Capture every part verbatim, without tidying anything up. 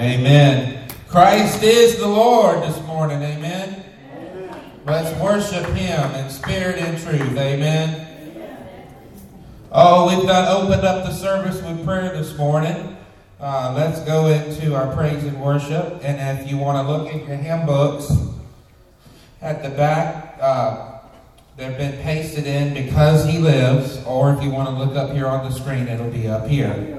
Amen. Christ is the Lord this morning. Amen. Amen. Let's worship Him in spirit and truth. Amen. Oh, we've got opened up the service with prayer this morning. Uh, let's go into our praise and worship. And if you want to look at your hymn books at the back, uh, they've been pasted in because He lives. Or if you want to look up here on the screen, it'll be up here.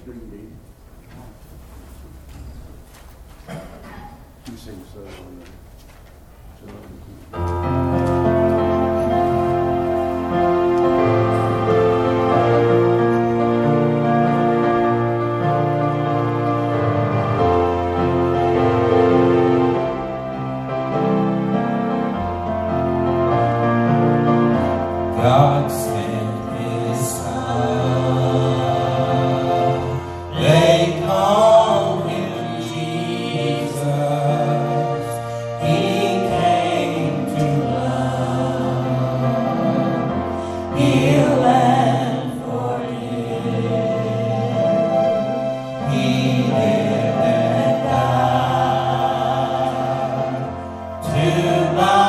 God sent His Son. They call Him Jesus. He came to love, heal, and forgive. He lived and died to buy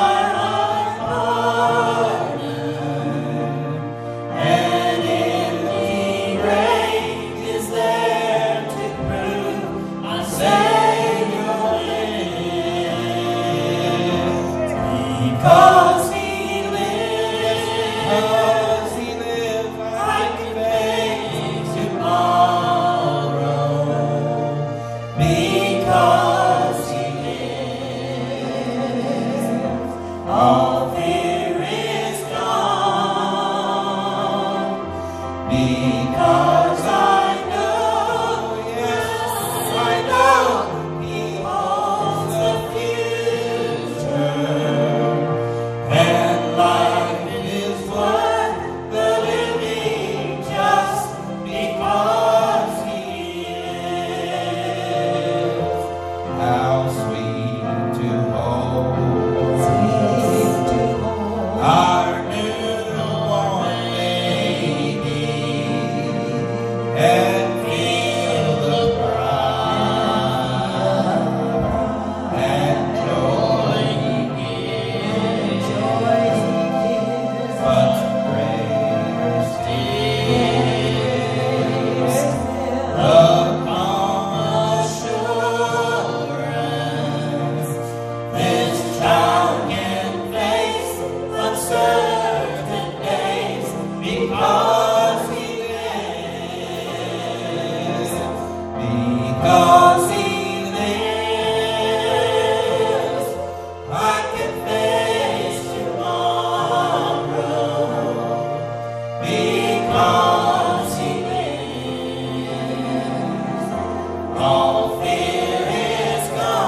Because He lives, because He lives, I can face tomorrow. Because He lives, all fear is gone. Because I know, yes, I know, He holds the future. And life in His blood, the living just because He is. How sweet to hold, sweet to hold our newborn baby and feel the pride and joy He gives. But greater still, the calm assurance this child can face uncertain days because He lives. Because He lives, I can face tomorrow. Because He lives, all fear is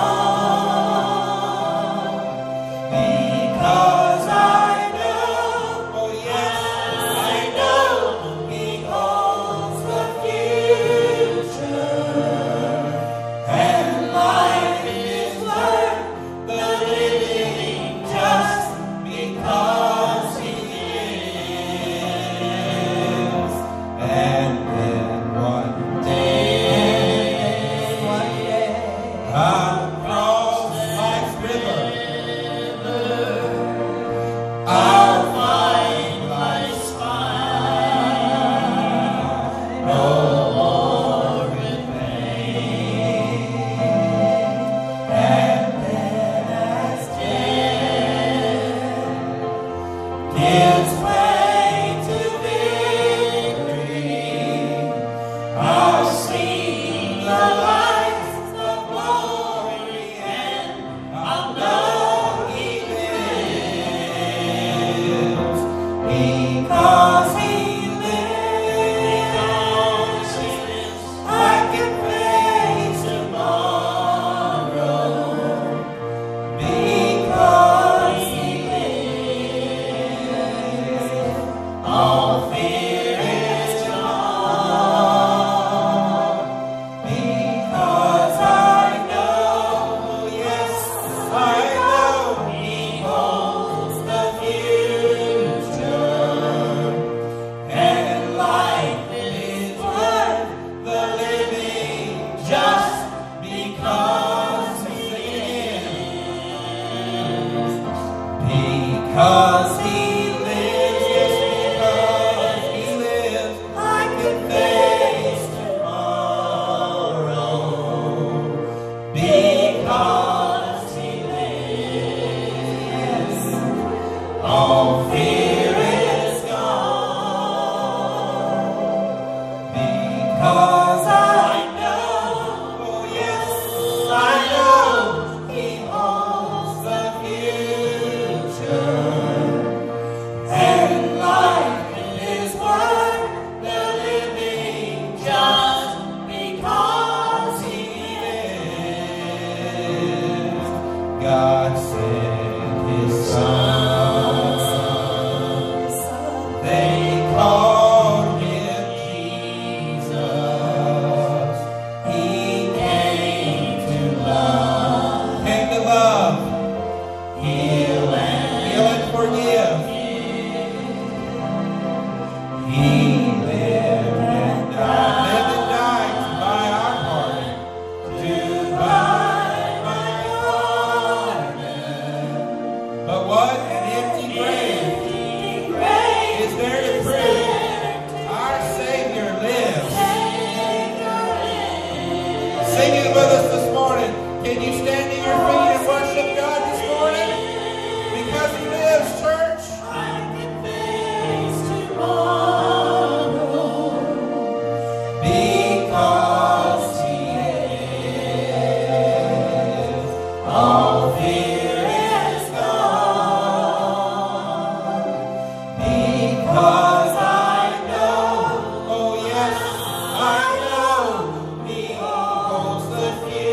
gone. Because I know, oh yes, I know He holds the future. And life in His word, the living just because He lives. And then one day, one day, I'll cross life's river. I'll find life's smile, no more in pain. And then as death gives way to victory, I'll see the lights of glory, and I'll know He lives. Because He lives, I can face tomorrow. Because He lives, all fear is gone. Because I know, yes, I know He holds the future. And life in His word, the living just because Because He lives, yes, because He lives, I can face tomorrow. Because He lives, all fear is gone. Because I know, oh yes, I know He holds the future. And life in His word, the living just because He lives. God sent His Son. They called Him Jesus. He came to love. Came to love. Heal and heal and forgive. He lived and died, lived and died to buy our pardon, to buy my pardon. But what? An empty grave is there to prove our Savior lives. Sing it with us this morning. Can you stand to your feet and worship God this morning? Because He lives, church. Because He lives, all fear is gone. Because I know, oh yes, I know He holds the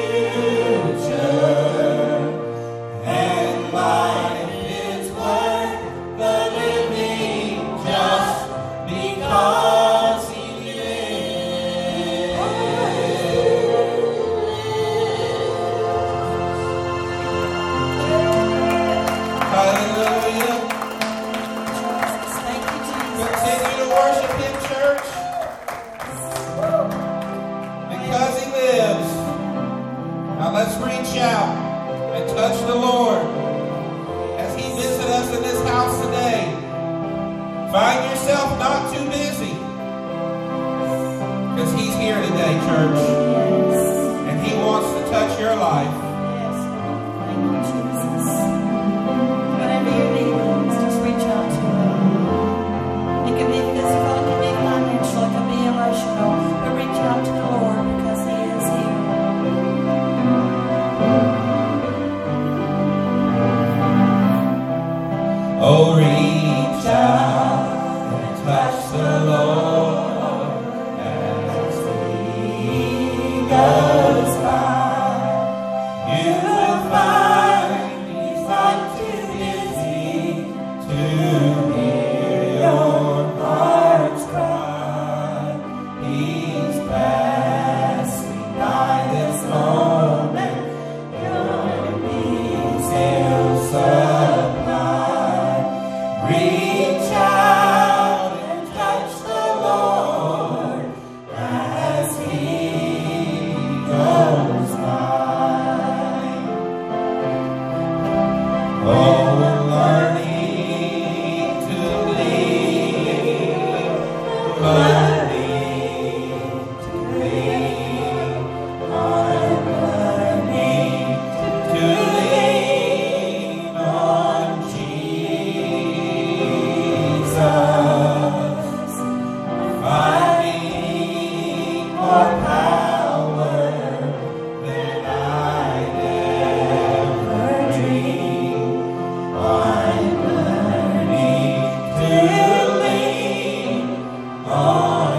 future. And life is worth the living just because He lives. Hallelujah. Thank you, Jesus. Continue to worship Him, church. Because He lives. Now let's reach out and touch the Lord as He visits us in this house today. Find yourself not too busy, because He's here today, church. And He wants to touch your life. Yes. Thank you, Jesus. Whatever your need is, just reach out to Him. It can be physical, it can be financial, it can be emotional, but reach out to the Lord because He is here. Oh, reach out and touch the Lord as He goes by. You will find He's not too busy to hear your heart's cry. He's passing by this moment. Your needs He'll supply. Reach out and touch the Lord as He goes by. Oh, learning to lean, learning to lean, I'm learning to lean on Jesus, finding more power than I'd ever dream. I'm learning to lean on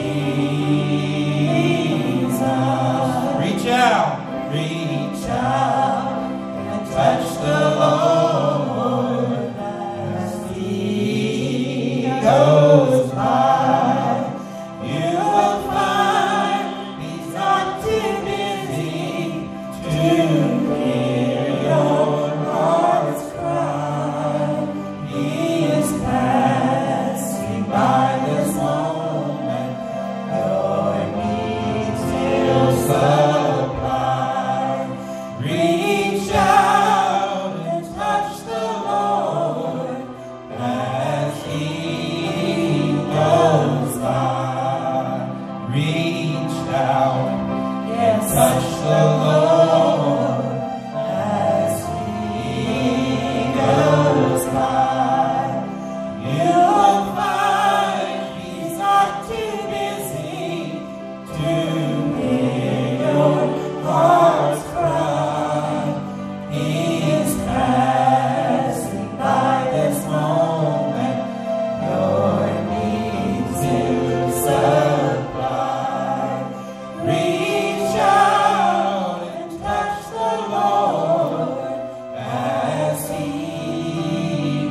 Jesus. Reach out, reach out and touch the Lord as He goes by. You will find He's not too busy to hear your heart's cry. He is passing by this moment. Your needs He'll supply. Reach out and touch the Lord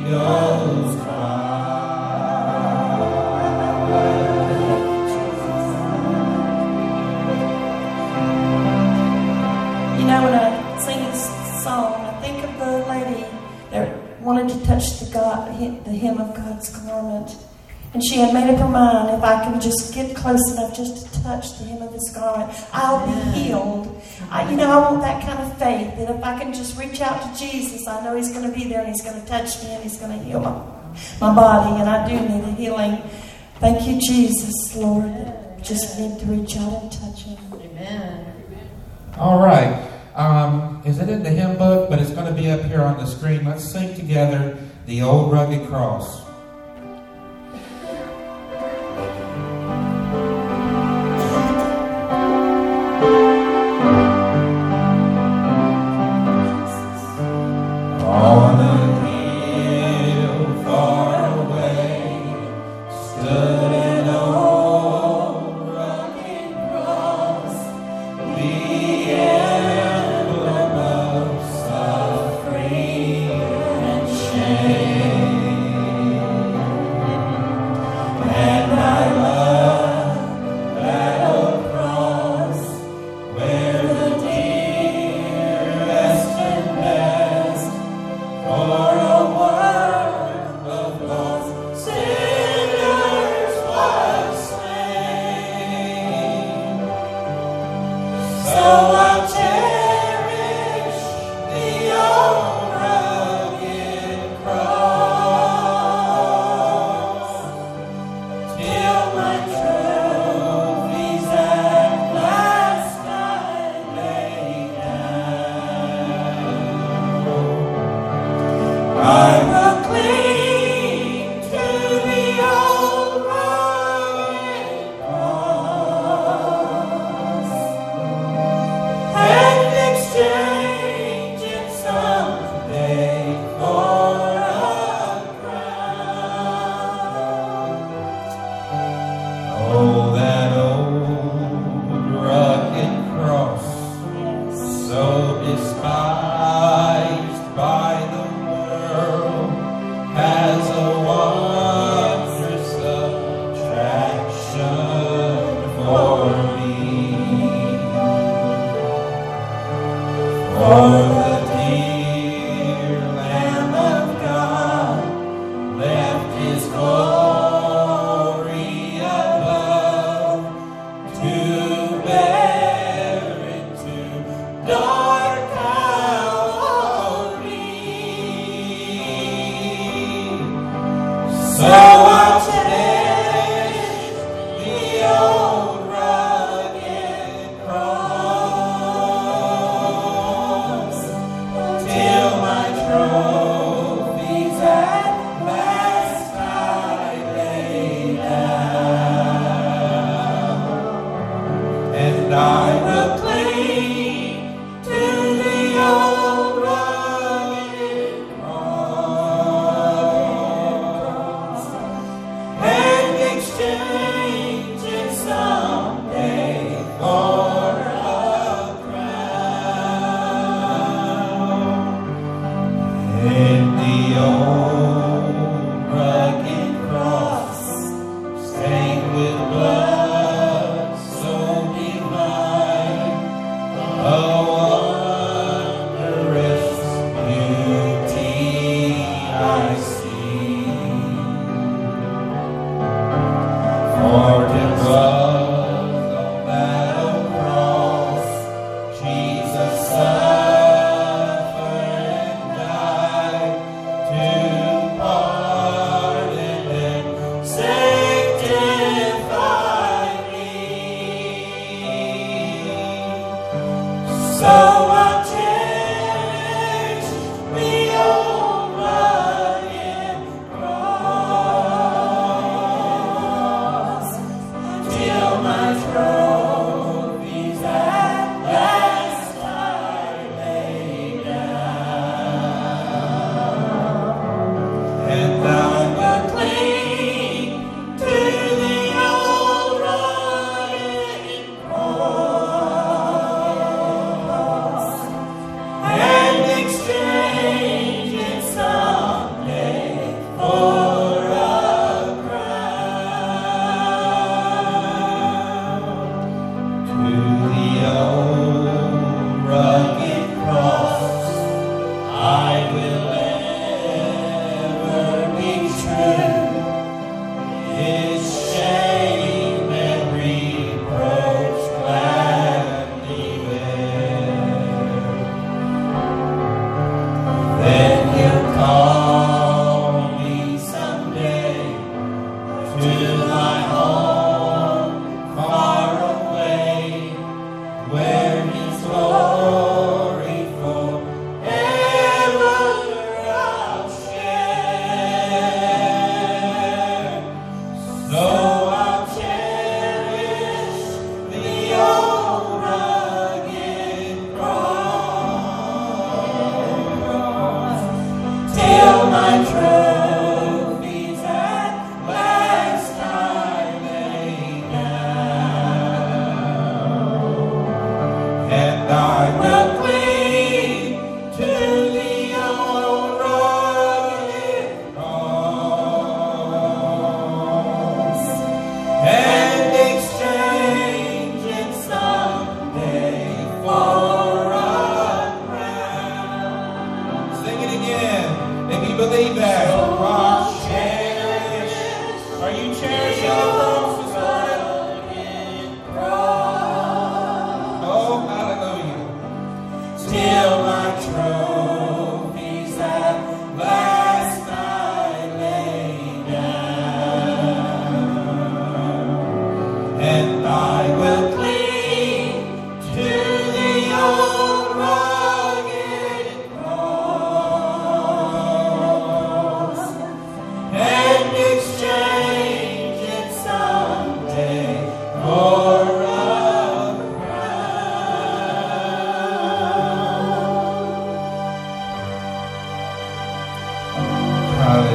Ghost You know, when I sing this song, I think of the lady that wanted to touch the, God, the hem of God's garment. And she had made up her mind, if I can just get close enough just to touch the hem of His garment, I'll be healed. I, you know, I want that kind of faith, that if I can just reach out to Jesus, I know He's going to be there and He's going to touch me and He's going to heal my, my body. And I do need a healing. Thank you, Jesus, Lord. Just need to reach out and touch Him. Amen. All right. Um, is it in the hymn book? But it's going to be up here on the screen. Let's sing together The Old Rugged Cross. On a hill far away stood an old rugged cross, the emblem of suffering and shame. And I love that old cross where the dearest and best for a world of lost sinners was slain. So I'll cherish the old rugged cross till my trophies at last I lay down. I will cling to the old rugged cross and exchange it someday for a crown. Oh, that old rugged cross, so despised by the world, has a wondrous attraction for me. For the dear Lamb of God left His glory above to bear into dark Calvary. So I'll cherish the old rugged cross till my trophies at last I lay down. And I will cling to the old rugged cross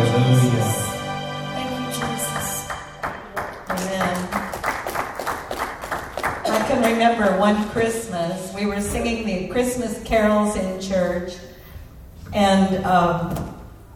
Hallelujah. Thank you, Jesus. Amen. I can remember one Christmas, we were singing the Christmas carols in church, and um,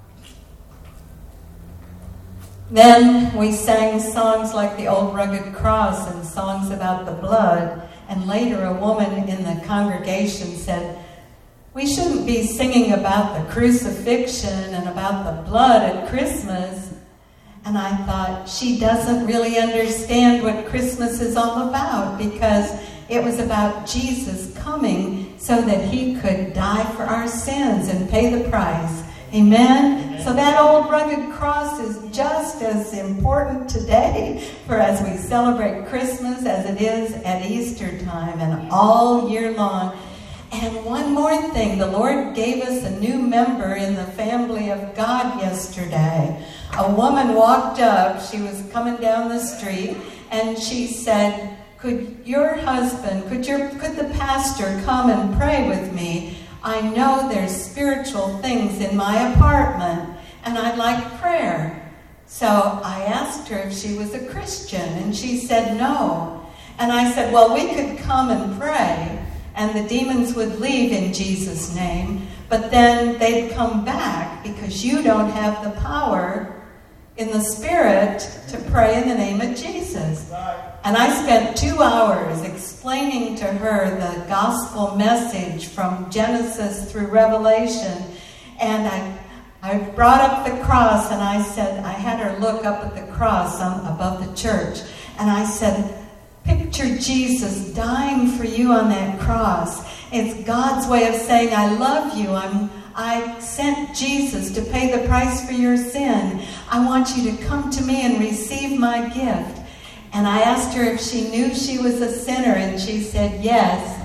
then we sang songs like the Old Rugged Cross and songs about the blood, and later a woman in the congregation said, we shouldn't be singing about the crucifixion and about the blood at Christmas. And I thought, she doesn't really understand what Christmas is all about, because it was about Jesus coming so that he could die for our sins and pay the price. Amen? Amen. So that old rugged cross is just as important today for as we celebrate Christmas as it is at Easter time and all year long. And one more thing, the Lord gave us a new member in the family of God yesterday. A woman walked up, she was coming down the street, and she said, could your husband, could your could the pastor come and pray with me? I know there's spiritual things in my apartment, and I'd like prayer. So I asked her if she was a Christian, and she said no. And I said, well, we could come and pray, and the demons would leave in Jesus' name, but then they'd come back because you don't have the power in the Spirit to pray in the name of Jesus. And I spent two hours explaining to her the gospel message from Genesis through Revelation, and I I brought up the cross, and I said, I had her look up at the cross on, above the church, and I said, picture Jesus dying for you on that cross. It's God's way of saying, I love you. I'm, I sent Jesus to pay the price for your sin. I want you to come to me and receive my gift. And I asked her if she knew she was a sinner, and she said yes.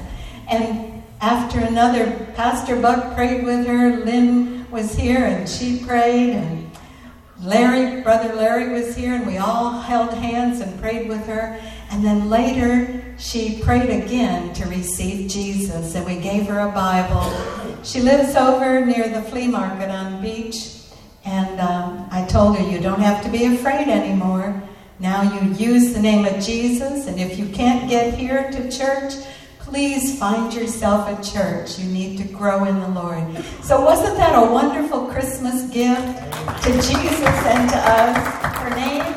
And after another, Pastor Buck prayed with her. Lynn was here, and she prayed, and Larry, Brother Larry was here, and we all held hands and prayed with her. And then later, she prayed again to receive Jesus, and we gave her a Bible. She lives over near the flea market on Beach, and um, I told her, you don't have to be afraid anymore. Now you use the name of Jesus, and if you can't get here to church, please find yourself a church. You need to grow in the Lord. So wasn't that a wonderful Christmas gift to Jesus and to us? Her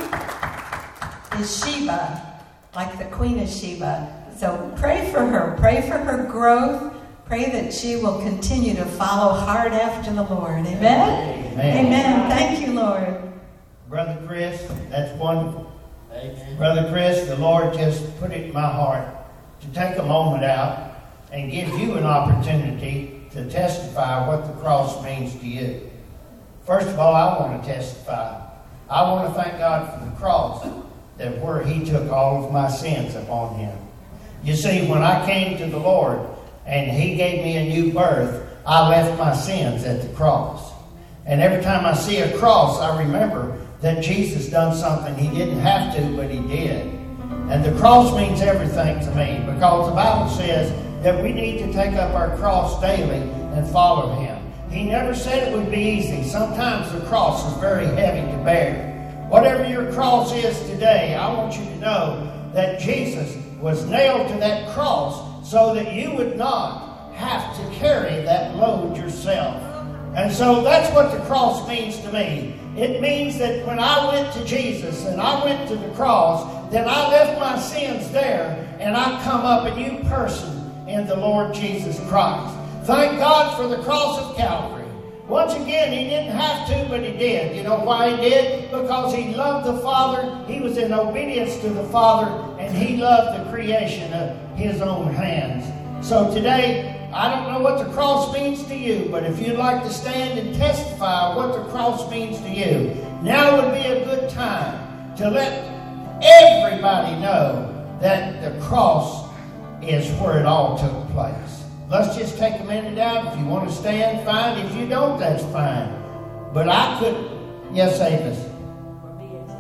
name is Sheba, like the Queen of Sheba. So pray for her. Pray for her growth. Pray that she will continue to follow hard after the Lord. Amen? Amen. Amen. Thank you, Lord. Brother Chris, that's wonderful. Amen. Brother Chris, the Lord just put it in my heart to take a moment out and give you an opportunity to testify what the cross means to you. First of all, I want to testify. I want to thank God for the cross, that where he took all of my sins upon him. You see, when I came to the Lord and he gave me a new birth, I left my sins at the cross. And every time I see a cross, I remember that Jesus done something he didn't have to, but he did. And the cross means everything to me, because the Bible says that we need to take up our cross daily and follow him. He never said it would be easy. Sometimes the cross is very heavy to bear. Whatever your cross is today, I want you to know that Jesus was nailed to that cross so that you would not have to carry that load yourself. And so that's what the cross means to me. It means that when I went to Jesus and I went to the cross, then I left my sins there and I come up a new person in the Lord Jesus Christ. Thank God for the cross of Calvary. Once again, he didn't have to, but he did. You know why he did? Because he loved the Father. He was in obedience to the Father, and he loved the creation of his own hands. So today, I don't know what the cross means to you, but if you'd like to stand and testify what the cross means to you, now would be a good time to let everybody know that the cross is where it all took place. Let's just take a minute out. If you want to stand, fine. If you don't, that's fine. But I could, yes, Avis. For me, it's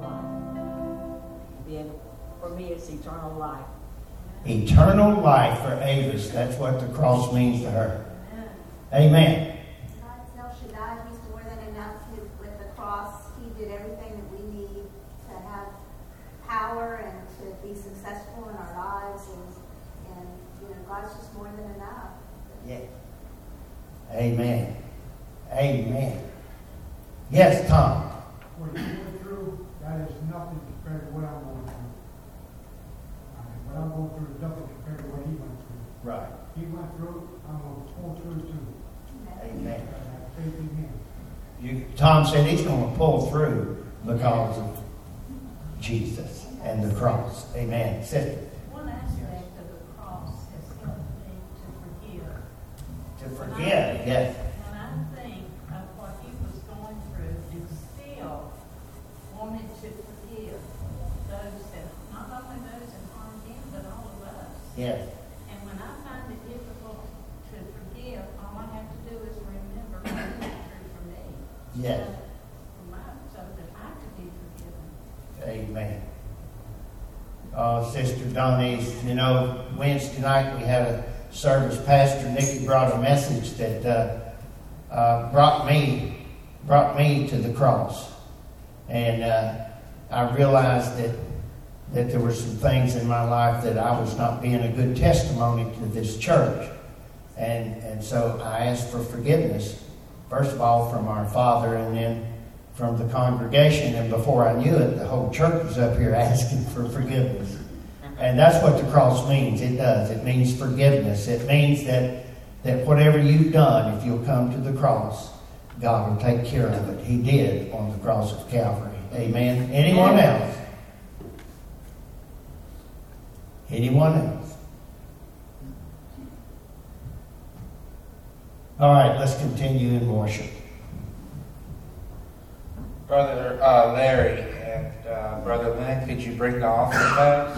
eternal life. For me, it's eternal life. Eternal life for Avis. That's what the cross means to her. Amen. God El Shaddai, he's more than enough with the cross. did everything that we need to have power and to be successful in our lives, and, and you know, God's just more than enough. Yeah. Amen. Amen. Yes, Tom. What you went through, that is nothing compared to what I'm going through. I mean, what I'm going through is nothing compared to what he went through. Right. He went through, I'm going to pull through too. Amen. I have faith in him. You, Tom said he's going to pull through because of Jesus and the cross. Amen. Sister. One aspect of the cross has helped me to forgive. To forgive, yes. When I think of what he was going through and still wanted to forgive those that, not only those that harmed him, but all of us. Yes. And when I find it difficult to forgive, all I have to do is remember what he went through for me. Yes. So, for my, so that I could be forgiven. Amen. Uh, Sister Donnie, you know, Wednesday night we had a service. Pastor Nikki brought a message that uh, uh, brought me brought me to the cross, and uh, I realized that that there were some things in my life that I was not being a good testimony to this church, and and so I asked for forgiveness, first of all from our Father, and then from the congregation, and before I knew it, the whole church was up here asking for forgiveness. And that's what the cross means. It does. It means forgiveness. It means that, that whatever you've done, if you'll come to the cross, God will take care of it. He did on the cross of Calvary. Amen. Anyone else? Anyone else? All right, let's continue in worship. Brother uh, Larry and uh, Brother Lynn, could you bring the offering bags?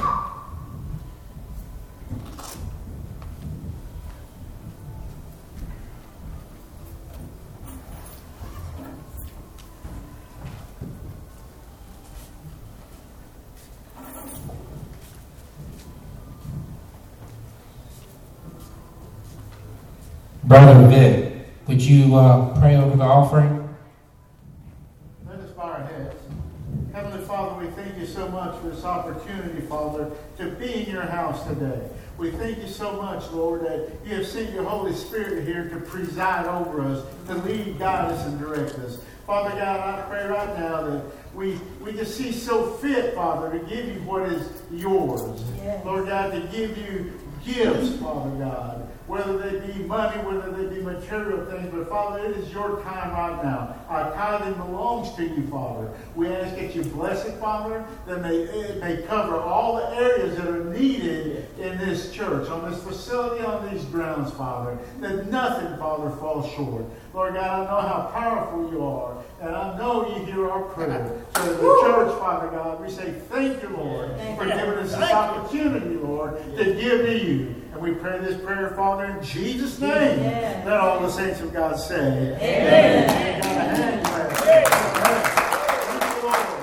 Brother Vic, would you uh, pray over the offering? Let us bow our heads. Heavenly Father, we thank you so much for this opportunity, Father, to be in your house today. We thank you so much, Lord, that you have sent your Holy Spirit here to preside over us, to lead, guide us, and direct us. Father God, I pray right now that we, we just see so fit, Father, to give you what is yours. Yes. Lord God, to give you gifts, Father God, whether they be money, whether they be material things. But Father, it is your time right now. Our tithing belongs to you, Father. We ask that you bless it, Father, that may, it may cover all the areas that are needed in this church, on this facility, on these grounds, Father, that nothing, Father, falls short. Lord God, I know how powerful you are, and I know you hear our prayer. So as the church, Father God, we say thank you, Lord, for giving us this opportunity, Lord, to give to you. And we pray this prayer, Father, in Jesus' name. Amen. Let all the saints of God say, Amen. Amen. Got a hand clap. Thank you, Lord.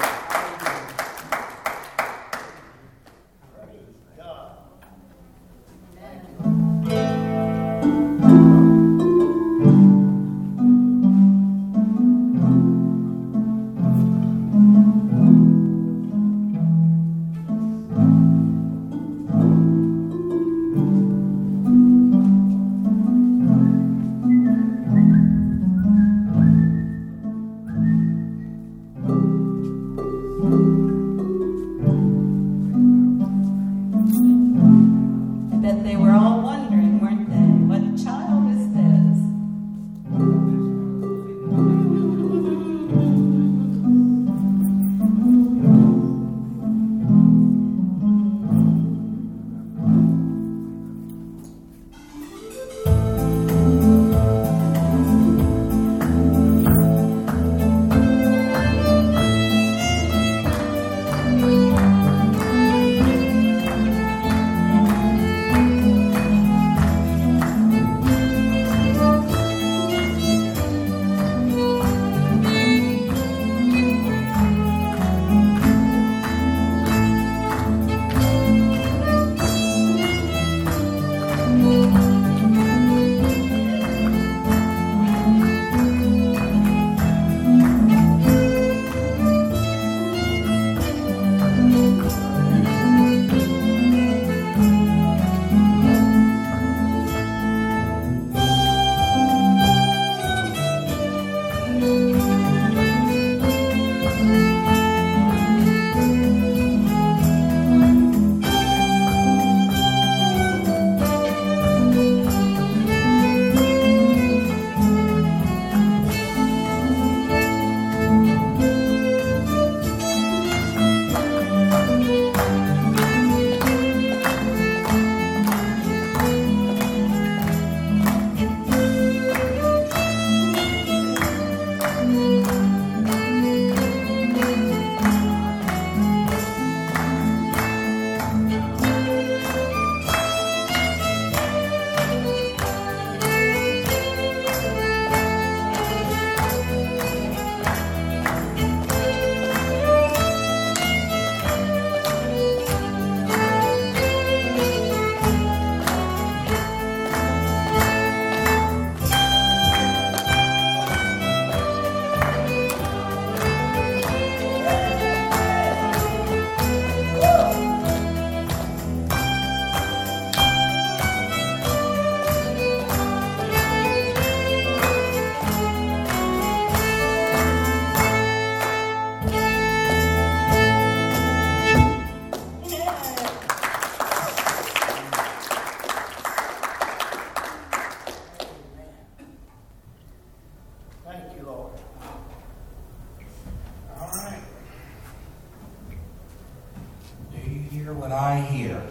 what I hear.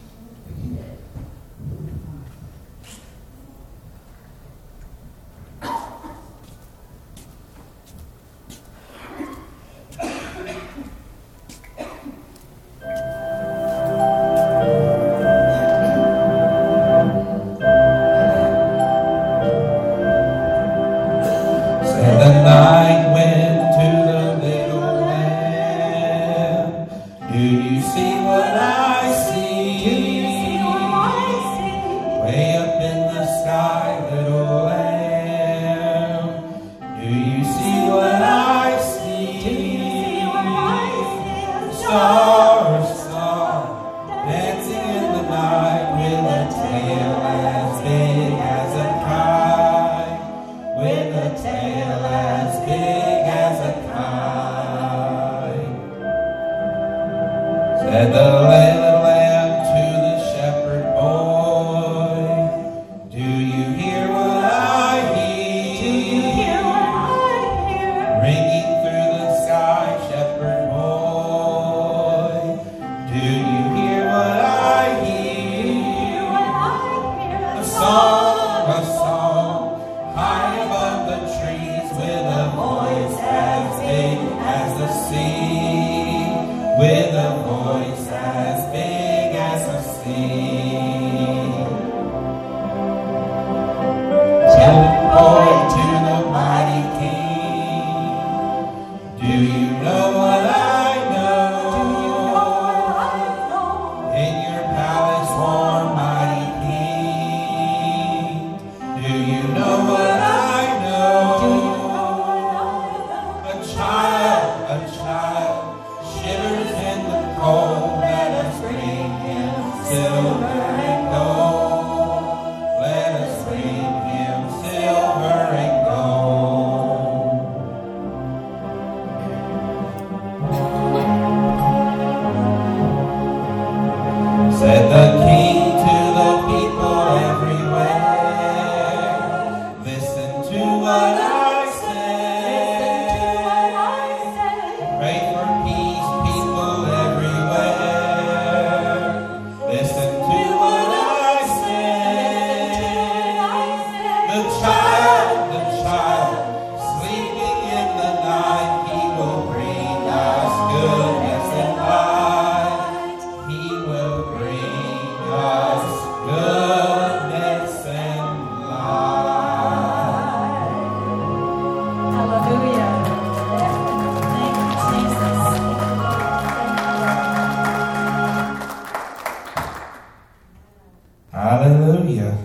Hallelujah.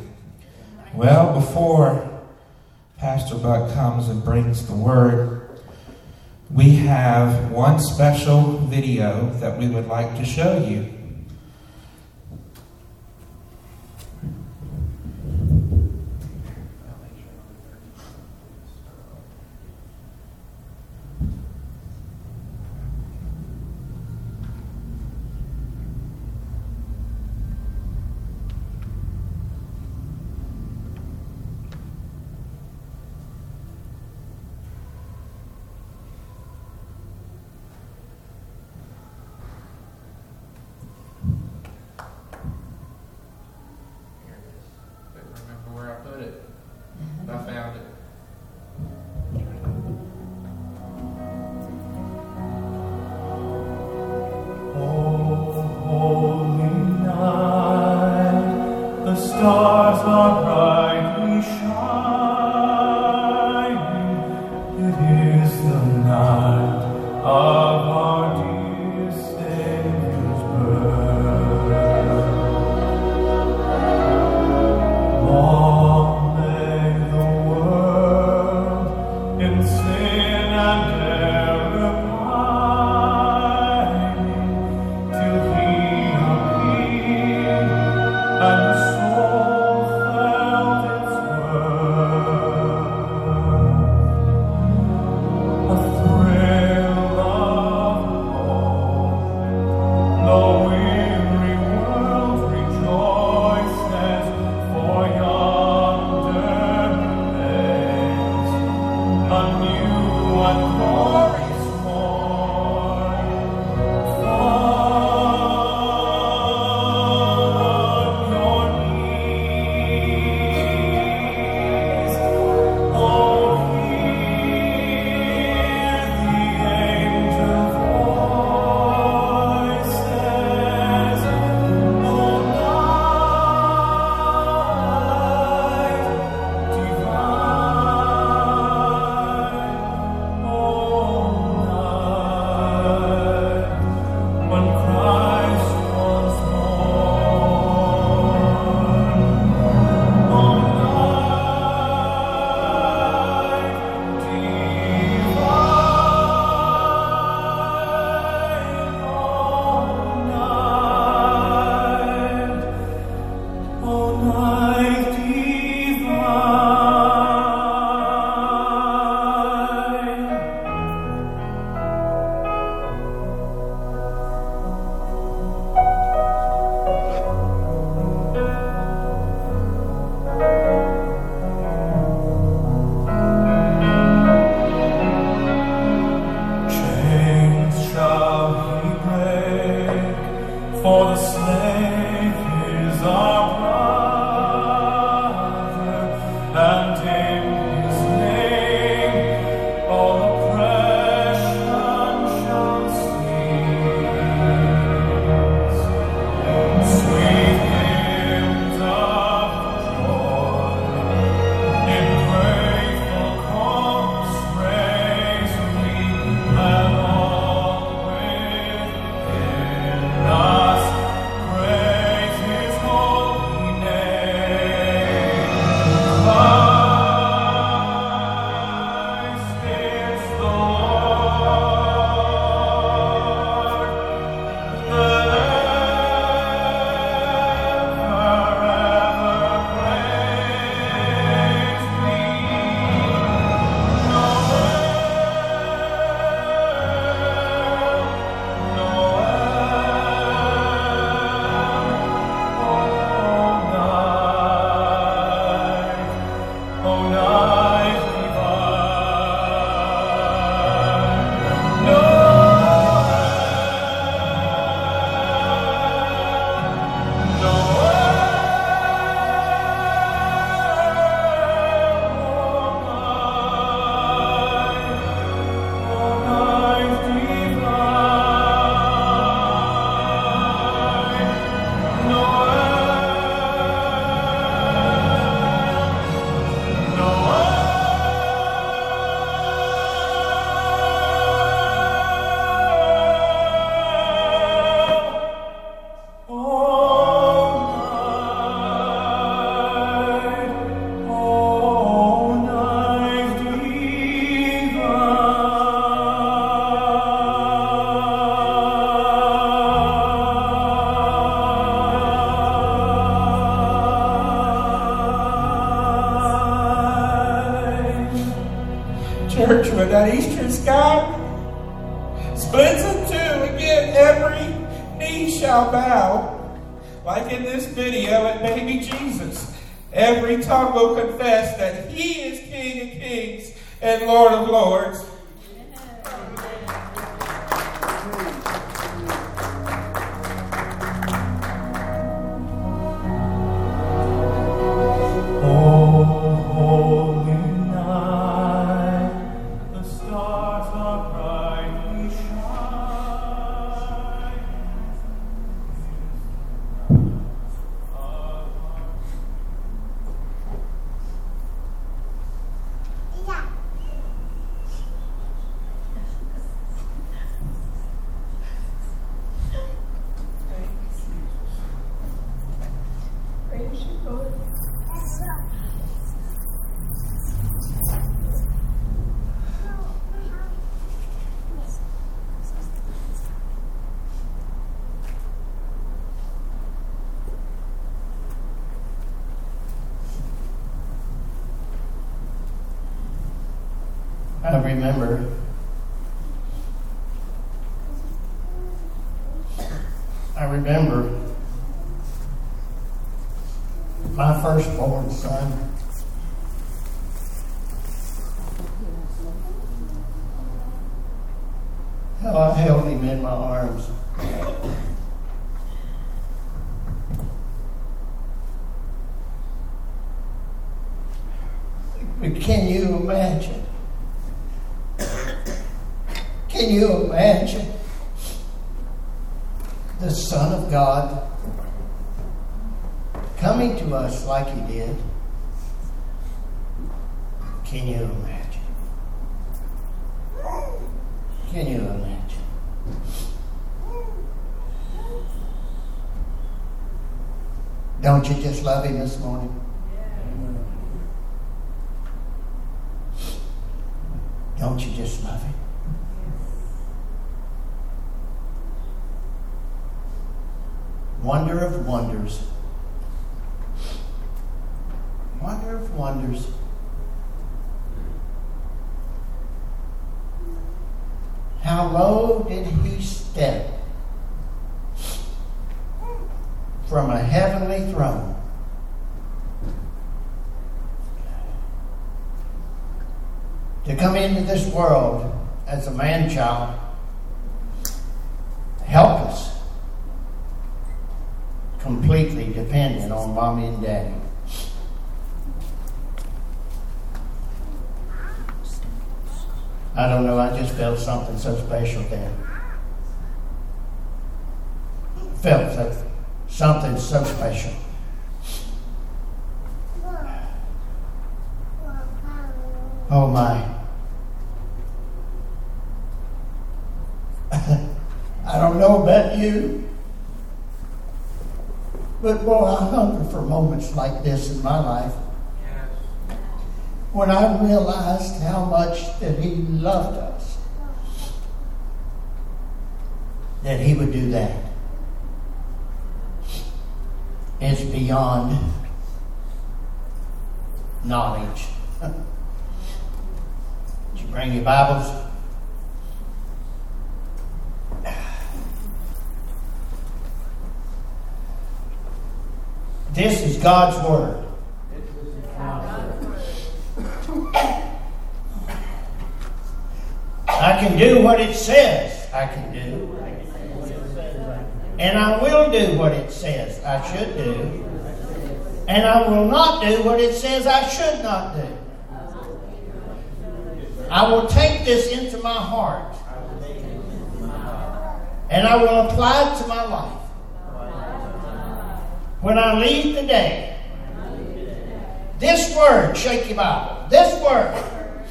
Well, before Pastor Buck comes and brings the word, we have one special video that we would like to show you. A thrill church when that eastern sky splits in two again. Every knee shall bow. Like in this video at Baby Jesus. Every tongue will confess that He is King of Kings and Lord of Lords. I remember I remember my firstborn son. How I held him in my arms. But can you imagine? Can you imagine the Son of God coming to us like He did? Can you imagine? Can you imagine? Don't you just love Him this morning? Don't you just love Him? Wonder of wonders. Wonder of wonders. How low did He step from a heavenly throne to come into this world as a man-child, helpless, completely dependent on mommy and daddy. I don't know, I just felt something so special there. Felt so, something so special. Oh my. I don't know about you, but boy, I hunger for moments like this in my life. When I realized how much that He loved us, that He would do that. It's beyond knowledge. Did you bring your Bibles? This is God's Word. I can do what it says I can do. And I will do what it says I should do. And I will not do what it says I should not do. I will take this into my heart. And I will apply it to my life. When I leave today, this word, shake your Bible, this word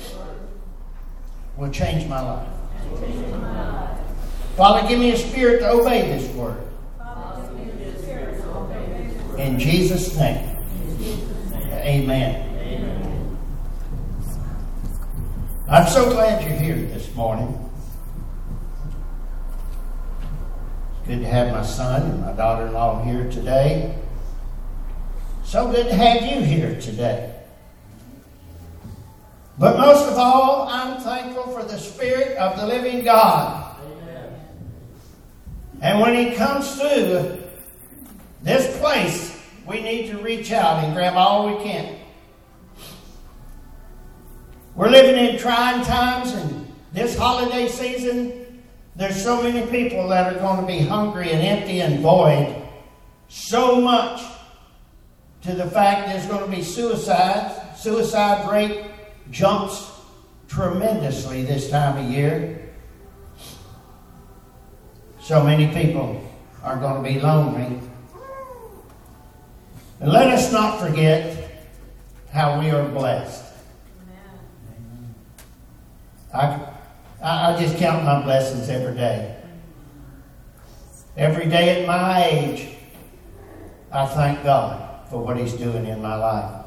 will change my life. Father, give me a spirit to obey this word. In Jesus' name. Amen. I'm so glad you're here this morning. It's good to have my son and my daughter-in-law here today. So good to have you here today. But most of all, I'm thankful for the Spirit of the living God. Amen. And when He comes through this place, we need to reach out and grab all we can. We're living in trying times, and this holiday season, there's so many people that are going to be hungry and empty and void. So much to the fact there's going to be suicides. Suicide rate jumps tremendously this time of year. So many people are going to be lonely. And let us not forget how we are blessed. I, I just count my blessings every day. Every day at my age, I thank God for what He's doing in my life.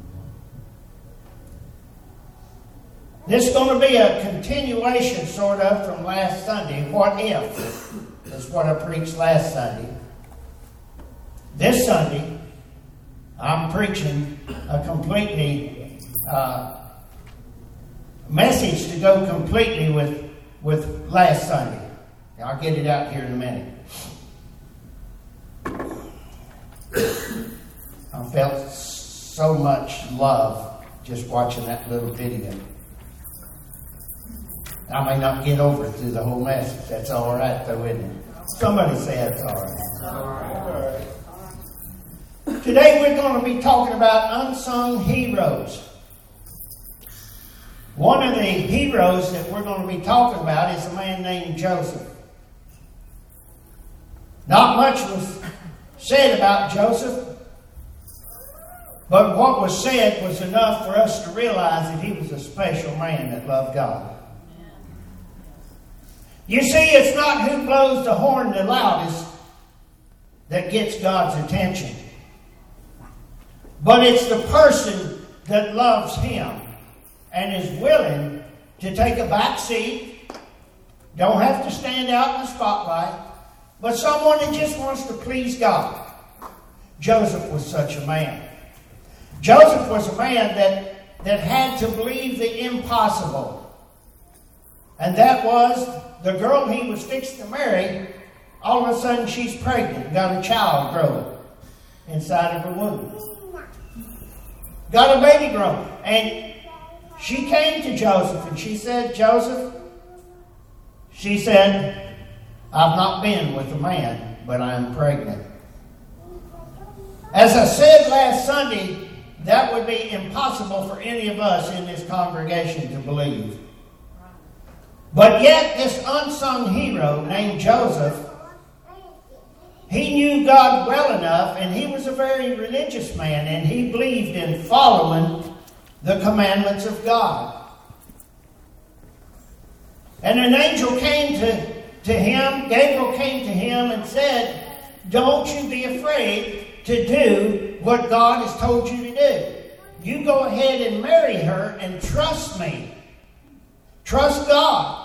This is going to be a continuation, sort of, from last Sunday. What if? That's what I preached last Sunday. This Sunday, I'm preaching a completely uh, message to go completely with, with last Sunday. I'll get it out here in a minute. I felt so much love just watching that little video. I may not get over it through the whole message. That's all right, though, isn't it? Somebody say that's all right. All right. Today we're going to be talking about unsung heroes. One of the heroes that we're going to be talking about is a man named Joseph. Not much was said about Joseph, but what was said was enough for us to realize that he was a special man that loved God. You see, it's not who blows the horn the loudest that gets God's attention, but it's the person that loves Him and is willing to take a back seat, don't have to stand out in the spotlight, but someone that just wants to please God. Joseph was such a man. Joseph was a man that, that had to believe the impossible. And that was the girl he was fixed to marry, all of a sudden she's pregnant, got a child growing inside of her womb. Got a baby growing. And she came to Joseph and she said, Joseph, she said, I've not been with a man, but I'm pregnant. As I said last Sunday, that would be impossible for any of us in this congregation to believe. But yet this unsung hero named Joseph, he knew God well enough, and he was a very religious man, and he believed in following the commandments of God. And an angel came to, to him, Gabriel came to him and said, don't you be afraid to do what God has told you to do. You go ahead and marry her and trust me. Trust God.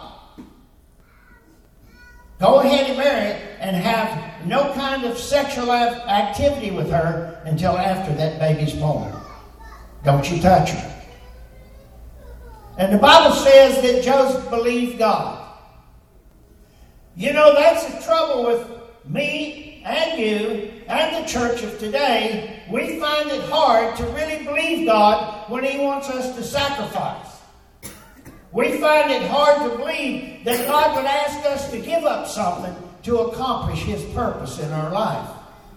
Go ahead and marry her and have no kind of sexual activity with her until after that baby's born. Don't you touch her. And the Bible says that Joseph believed God. You know, that's the trouble with me and you and the church of today. We find it hard to really believe God when He wants us to sacrifice. We find it hard to believe that God would ask us to give up something to accomplish His purpose in our life.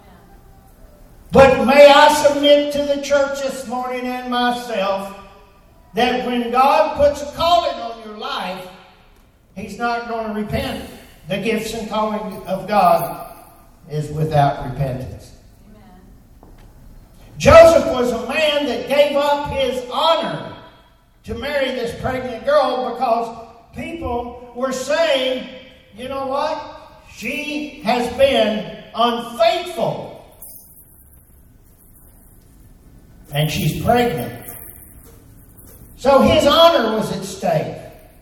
But may I submit to the church this morning and myself that when God puts a calling on your life, He's not going to repent. The gifts and calling of God is without repentance. Amen. Joseph was a man that gave up his honor to marry this pregnant girl because people were saying, you know what? She has been unfaithful. And she's pregnant. So his honor was at stake.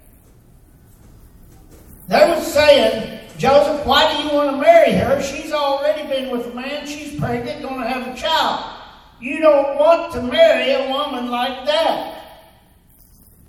They were saying, Joseph, why do you want to marry her? She's already been with a man. She's pregnant, going to have a child. You don't want to marry a woman like that.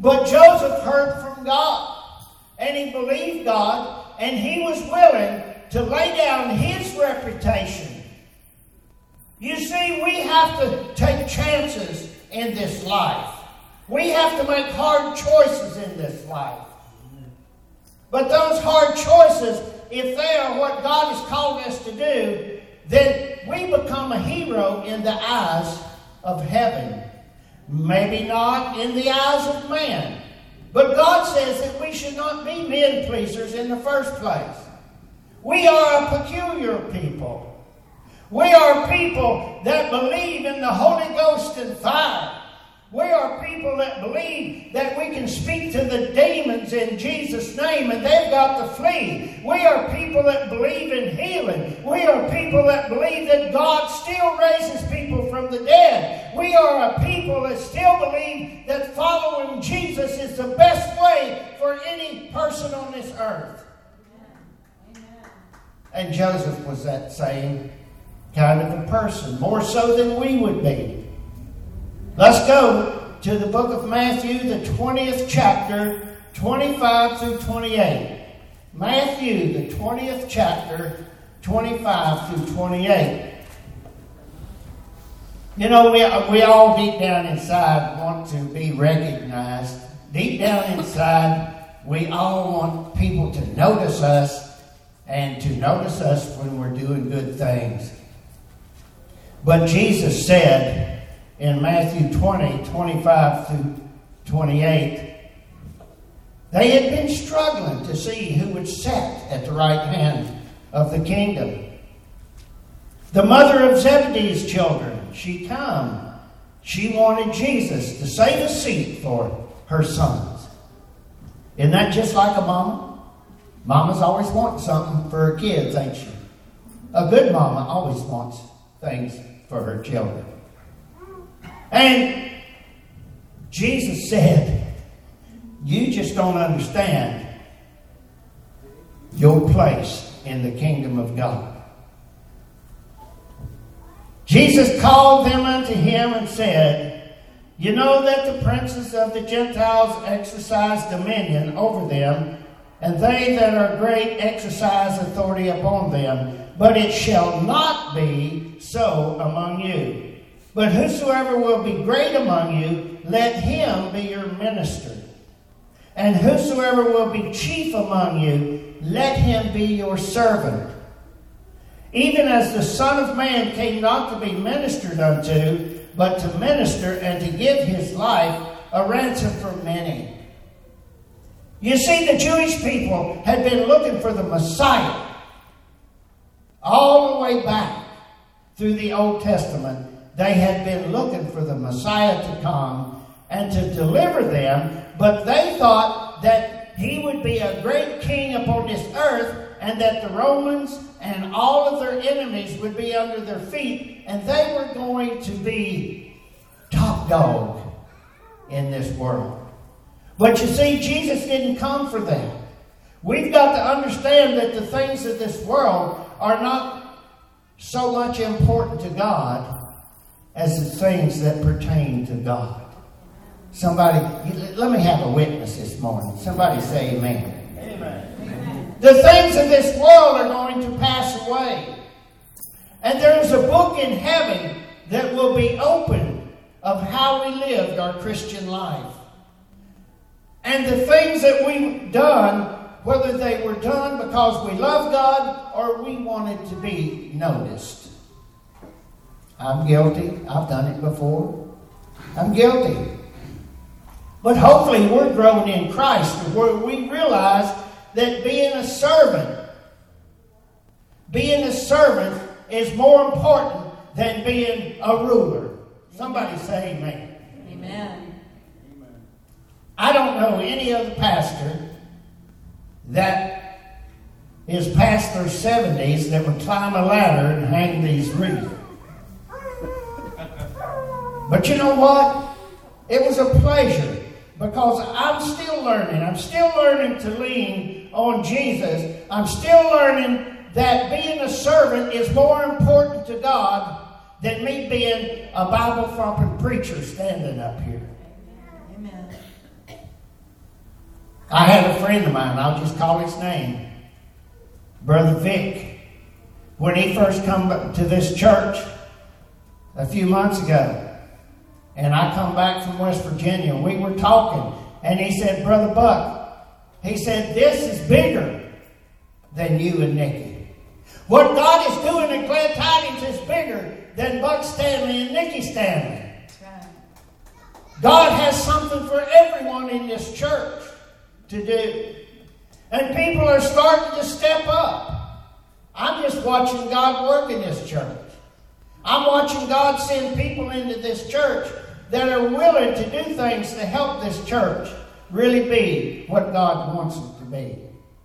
But Joseph heard from God, and he believed God, and he was willing to lay down his reputation. You see, we have to take chances in this life. We have to make hard choices in this life. But those hard choices, if they are what God has called us to do, then we become a hero in the eyes of heaven. Maybe not in the eyes of man. But God says that we should not be men pleasers in the first place. We are a peculiar people. We are people that believe in the Holy Ghost and fire. We are people that believe that we can speak to the demons in Jesus' name and they've got to flee. We are people that believe in healing. We are people that believe that God still raises people from the dead. We are a people that still believe that following Jesus is the best way for any person on this earth. Amen. And Joseph was that same kind of a person, more so than we would be. Let's go to the book of Matthew, the twentieth chapter, twenty-five through twenty-eight. Matthew, the twentieth chapter, twenty-five through twenty-eight. You know, we, we all deep down inside want to be recognized. Deep down inside, we all want people to notice us and to notice us when we're doing good things. But Jesus said, in Matthew twenty, twenty-five through twenty-eight, they had been struggling to see who would sit at the right hand of the kingdom. The mother of Zebedee's children, she come. She wanted Jesus to save a seat for her sons. Isn't that just like a mama? Mama's always wanting something for her kids, ain't she? A good mama always wants things for her children. And Jesus said, you just don't understand your place in the kingdom of God. Jesus called them unto him and said, you know that the princes of the Gentiles exercise dominion over them, and they that are great exercise authority upon them. But it shall not be so among you. But whosoever will be great among you, let him be your minister. And whosoever will be chief among you, let him be your servant. Even as the Son of Man came not to be ministered unto, but to minister and to give his life a ransom for many. You see, the Jewish people had been looking for the Messiah all the way back through the Old Testament. They had been looking for the Messiah to come and to deliver them, but they thought that he would be a great king upon this earth and that the Romans and all of their enemies would be under their feet and they were going to be top dog in this world. But you see, Jesus didn't come for that. We've got to understand that the things of this world are not so much important to God as the things that pertain to God. Somebody, let me have a witness this morning. Somebody say amen. Amen. The things of this world are going to pass away. And there's a book in heaven that will be opened of how we lived our Christian life. And the things that we've done, whether they were done because we love God or we wanted to be noticed. I'm guilty. I've done it before. I'm guilty. But hopefully we're growing in Christ where we realize that being a servant, being a servant is more important than being a ruler. Somebody say amen. Amen. I don't know any other pastor that is past their seventies that would climb a ladder and hang these wreaths. But you know what? It was a pleasure because I'm still learning. I'm still learning to lean on Jesus. I'm still learning that being a servant is more important to God than me being a Bible-thumping preacher standing up here. Amen. I had a friend of mine, I'll just call his name, Brother Vic. When he first come to this church a few months ago, and I come back from West Virginia, we were talking, and he said, Brother Buck, he said, this is bigger than you and Nikki. What God is doing at Glad Tidings is bigger than Buck Stanley and Nikki Stanley. God has something for everyone in this church to do. And people are starting to step up. I'm just watching God work in this church. I'm watching God send people into this church that are willing to do things to help this church really be what God wants it to be.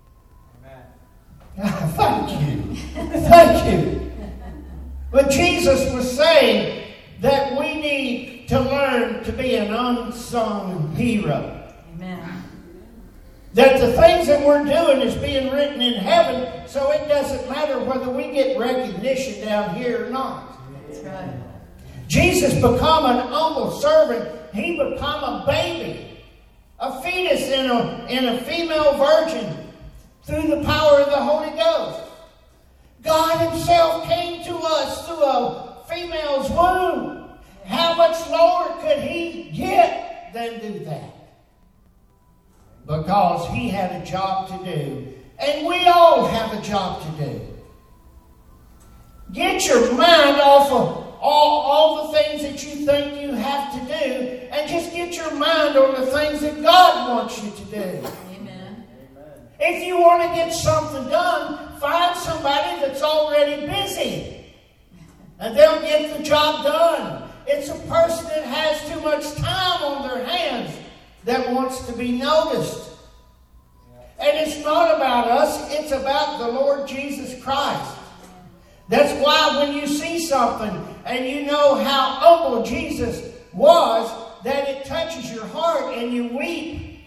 Amen. Thank you. Thank you. But Jesus was saying that we need to learn to be an unsung hero. Amen. That the things that we're doing is being written in heaven, so it doesn't matter whether we get recognition down here or not. That's right. Jesus become an humble servant. He become a baby, a fetus in a, in a female virgin through the power of the Holy Ghost. God himself came to us through a female's womb. How much lower could he get than do that? Because he had a job to do. And we all have a job to do. Get your mind off of all, all the things that you think you have to do, and just get your mind on the things that God wants you to do. Amen. If you want to get something done, find somebody that's already busy, and they'll get the job done. It's a person that has too much time on their hands that wants to be noticed. And it's not about us, it's about the Lord Jesus Christ. That's why when you see something and you know how humble Jesus was, that it touches your heart and you weep.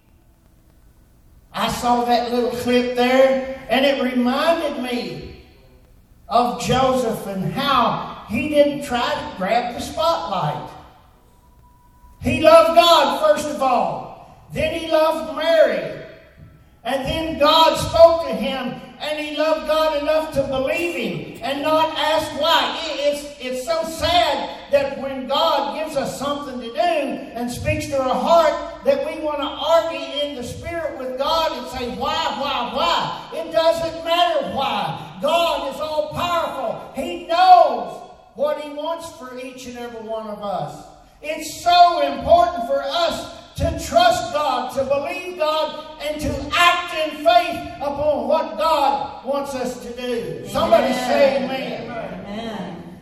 I saw that little clip there, and it reminded me of Joseph and how he didn't try to grab the spotlight. He loved God, first of all. Then he loved Mary. And then God spoke to him, and he loved God enough to believe him and not ask why. It's, it's so sad that when God gives us something to do and speaks to our heart, that we want to argue in the spirit with God and say, why, why, why? It doesn't matter why. God is all powerful. He knows what he wants for each and every one of us. It's so important for us to trust God, to believe God, and to act in faith upon what God wants us to do. Amen. Somebody say amen. Amen.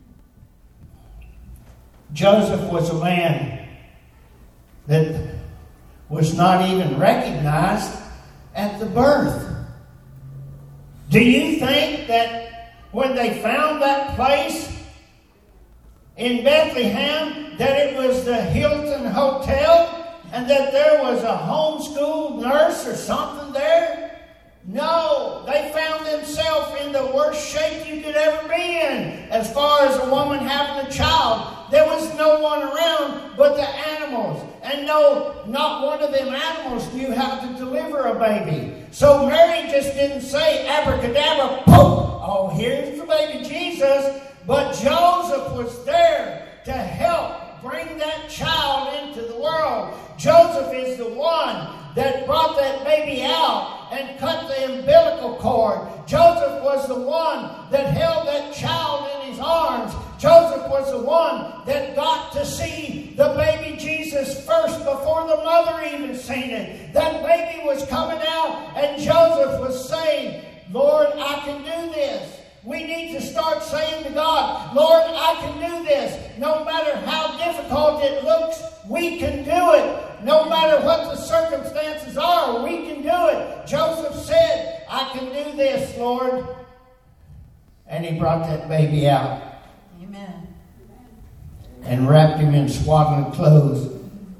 Joseph was a man that was not even recognized at the birth. Do you think that when they found that place in Bethlehem, that it was the Hilton Hotel? And that there was a homeschooled nurse or something there? No, they found themselves in the worst shape you could ever be in as far as a woman having a child. There was no one around but the animals. And no, not one of them animals knew how to deliver a baby. So Mary just didn't say abracadabra, poof, oh, here's the baby Jesus. But Joseph was there to help bring that child into the world. Joseph is the one that brought that baby out and cut the umbilical cord. Joseph was the one that held that child in his arms. Joseph was the one that got to see the baby Jesus first before the mother even seen it. That baby was coming out, and Joseph was saying, Lord, I can do this. We need to start saying to God, Lord, I can do this. No matter how difficult it looks, we can do it. No matter what the circumstances are, we can do it. Joseph said, I can do this, Lord. And he brought that baby out. Amen. And wrapped him in swaddling clothes.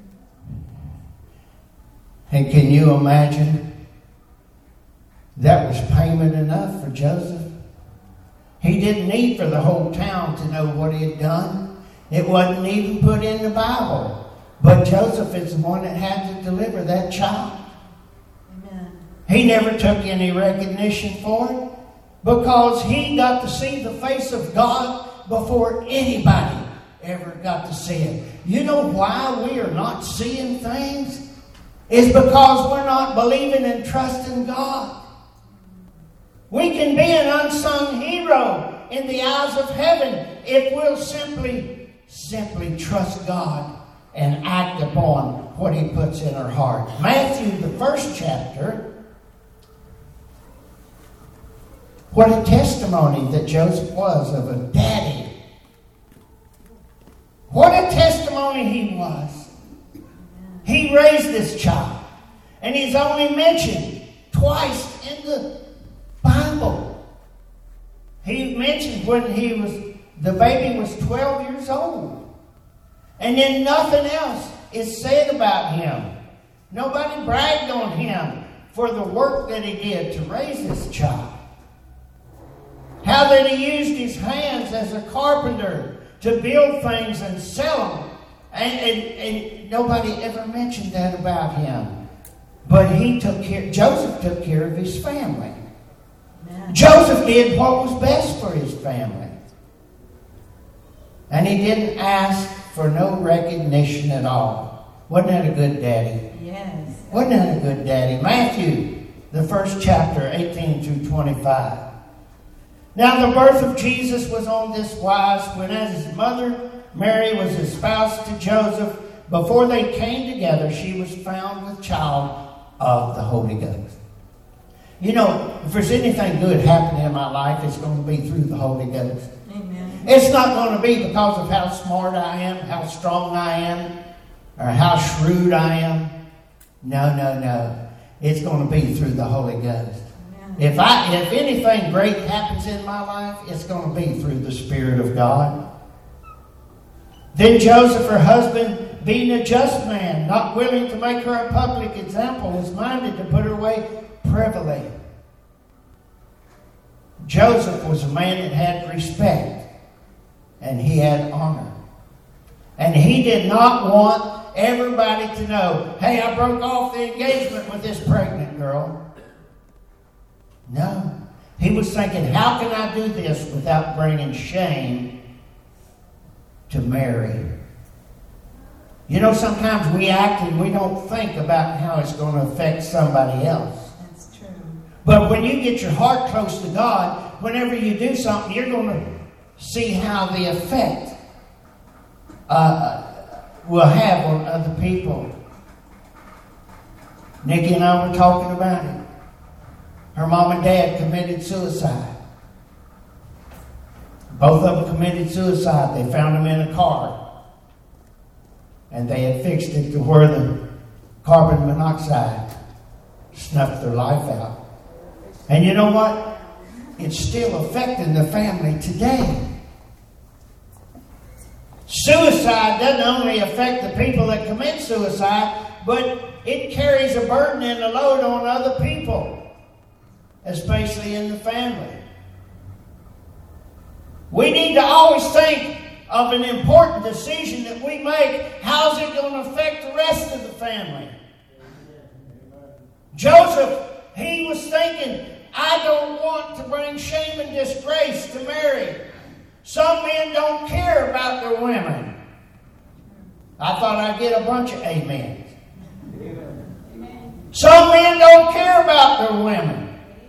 And can you imagine? That was payment enough for Joseph. He didn't need for the whole town to know what he had done. It wasn't even put in the Bible. But Joseph is the one that had to deliver that child. He never took any recognition for it because he got to see the face of God before anybody ever got to see it. You know why we are not seeing things? It's because we're not believing and trusting God. We can be an unsung hero in the eyes of heaven if we'll simply, simply trust God and act upon what He puts in our heart. Matthew, the first chapter, what a testimony that Joseph was of a daddy. What a testimony he was. He raised this child, and he's only mentioned twice in the Bible. He mentioned when he was, the baby was twelve years old. And then nothing else is said about him. Nobody bragged on him for the work that he did to raise this child. How that he used his hands as a carpenter to build things and sell them. And, and, and nobody ever mentioned that about him. But he took care, Joseph took care of his family. Amen. Joseph did what was best for his family. And he didn't ask for no recognition at all. Wasn't that a good daddy? Yes. Wasn't that a good daddy? Matthew, the first chapter, eighteen through twenty-five. Now the birth of Jesus was on this wise, when as his mother Mary was espoused to Joseph, before they came together, she was found with child of the Holy Ghost. You know, if there's anything good happening in my life, it's going to be through the Holy Ghost. Amen. It's not going to be because of how smart I am, how strong I am, or how shrewd I am. No, no, no. It's going to be through the Holy Ghost. Amen. If I, if anything great happens in my life, it's going to be through the Spirit of God. Then Joseph, her husband, being a just man, not willing to make her a public example, was minded to put her away privily. Joseph was a man that had respect, and he had honor. And he did not want everybody to know, hey, I broke off the engagement with this pregnant girl. No. He was thinking, how can I do this without bringing shame to Mary? You know, sometimes we act and we don't think about how it's going to affect somebody else. That's true. But when you get your heart close to God, whenever you do something, you're going to see how the effect uh, will have on other people. Nikki and I were talking about it. Her mom and dad committed suicide. Both of them committed suicide. They found them in a car. And they had fixed it to where the carbon monoxide snuffed their life out. And you know what? It's still affecting the family today. Suicide doesn't only affect the people that commit suicide, but it carries a burden and a load on other people, especially in the family. We need to always think of an important decision that we make. How's it going to affect the rest of the family? Joseph, he was thinking, I don't want to bring shame and disgrace to Mary. Some men don't care about their women. I thought I'd get a bunch of amens. Some men don't care about their women.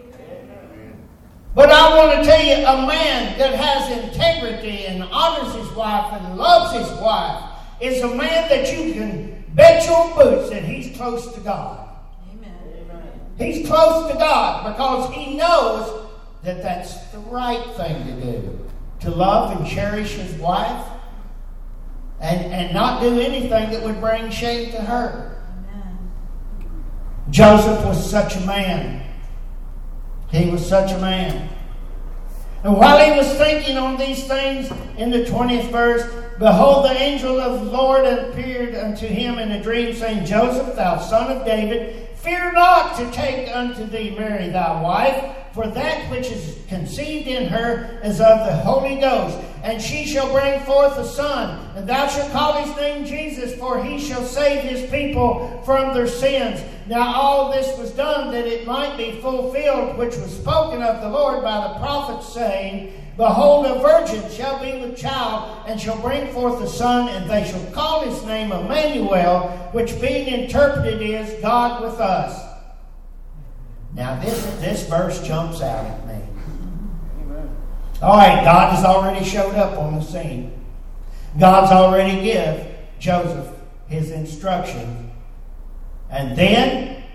But I want to tell you, a man that has integrity and honors his wife and loves his wife is a man that you can bet your boots that he's close to God. Amen. He's close to God because he knows that that's the right thing to do. To love and cherish his wife and, and not do anything that would bring shame to her. Amen. Joseph was such a man. He was such a man. And while he was thinking on these things, in the twentieth verse, behold, the angel of the Lord appeared unto him in a dream, saying, Joseph, thou son of David, fear not to take unto thee Mary thy wife, For that which is conceived in her is of the Holy Ghost. And she shall bring forth a son, and thou shalt call his name Jesus, for he shall save his people from their sins. Now all this was done that it might be fulfilled, which was spoken of the Lord by the prophet, saying, Behold, a virgin shall be with child, and shall bring forth a son, and they shall call his name Emmanuel, which being interpreted is God with us. Now this, this verse jumps out at me. All right, God has already showed up on the scene. God's already give Joseph his instructions. And then,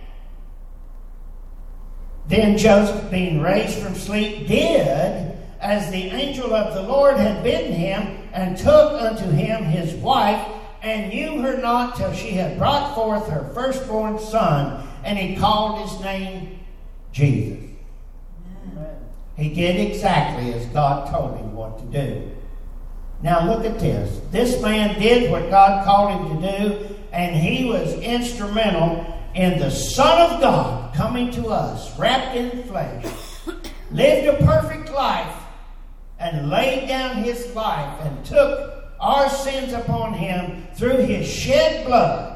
then Joseph, being raised from sleep, did as the angel of the Lord had bidden him, and took unto him his wife, and knew her not till she had brought forth her firstborn son, and he called his name Jesus. Amen. He did exactly as God told him what to do. Now look at this. This man did what God called him to do, and he was instrumental in the Son of God coming to us, wrapped in flesh, lived a perfect life, and laid down his life, and took our sins upon him through his shed blood.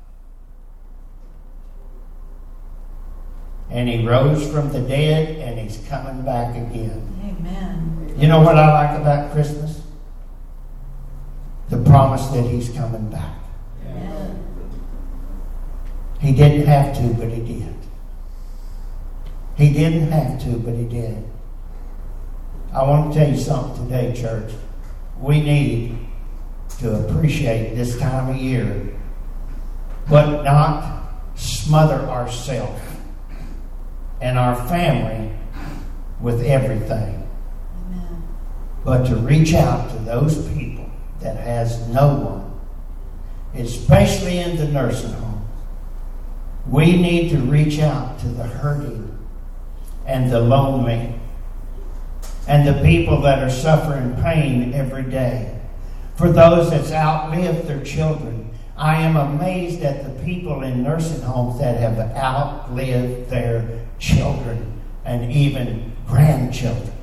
And he rose from the dead, and he's coming back again. Amen. You know what I like about Christmas? The promise that he's coming back. Amen. He didn't have to, but he did. He didn't have to, but he did. I want to tell you something today, church. We need to appreciate this time of year, but not smother ourselves and our family with everything. Amen. But to reach out to those people that has no one, especially in the nursing home. We need to reach out to the hurting and the lonely and the people that are suffering pain every day. For those that's outlived their children. I am amazed at the people in nursing homes that have outlived their children and even grandchildren.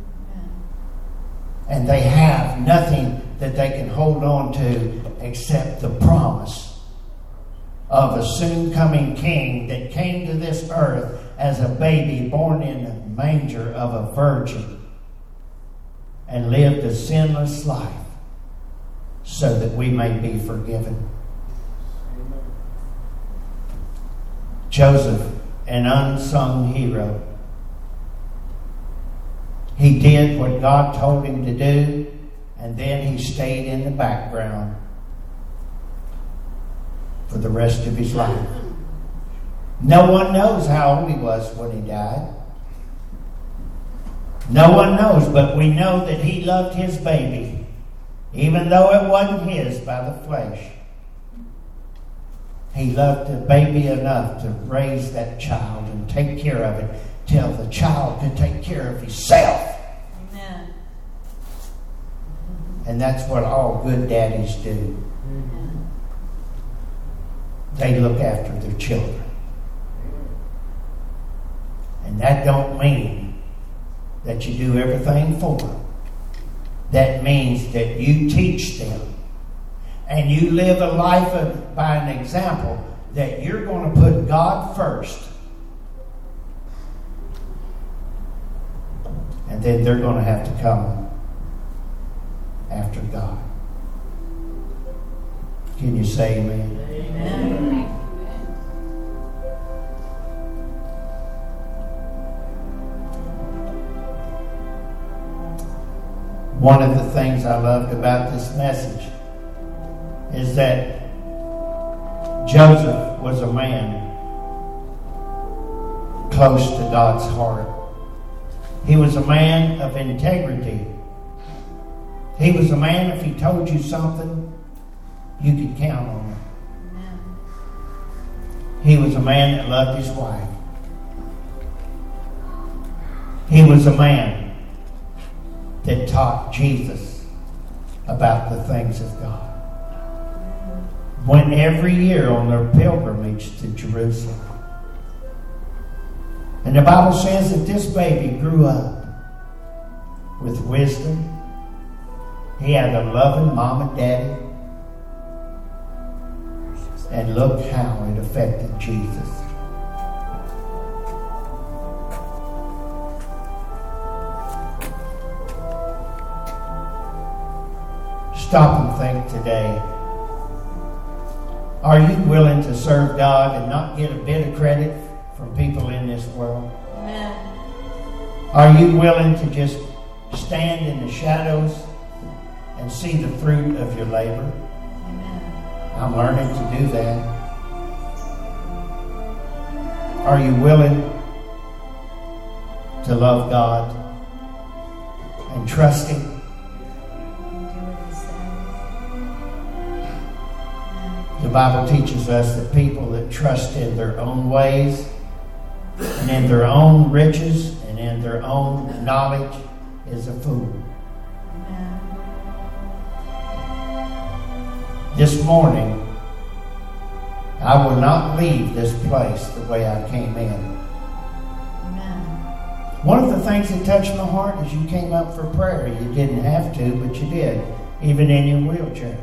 And they have nothing that they can hold on to except the promise of a soon coming king that came to this earth as a baby born in a manger of a virgin and lived a sinless life so that we may be forgiven. Joseph, an unsung hero. He did what God told him to do, and then he stayed in the background for the rest of his life. No one knows how old he was when he died. No one knows, but we know that he loved his baby, even though it wasn't his by the flesh. He loved the baby enough to raise that child and take care of it till the child could take care of himself. Amen. And that's what all good daddies do. Amen. They look after their children. And that don't mean that you do everything for them. That means that you teach them. And you live a life of, by an example that you're going to put God first. And then they're going to have to come after God. Can you say amen? Amen. One of the things I loved about this message is that Joseph was a man close to God's heart. He was a man of integrity. He was a man, if he told you something, you could count on it. Amen. He was a man that loved his wife. He was a man that taught Jesus about the things of God. Went every year on their pilgrimage to Jerusalem. And the Bible says that this baby grew up with wisdom. He had a loving mom and daddy. And look how it affected Jesus. Stop and think today. Are you willing to serve God and not get a bit of credit from people in this world? Amen. Are you willing to just stand in the shadows and see the fruit of your labor? Amen. I'm learning to do that. Are you willing to love God and trust Him? The Bible teaches us that people that trust in their own ways and in their own riches and in their own knowledge is a fool. Amen. This morning, I will not leave this place the way I came in. Amen. One of the things that touched my heart is you came up for prayer. You didn't have to, but you did, even in your wheelchairs.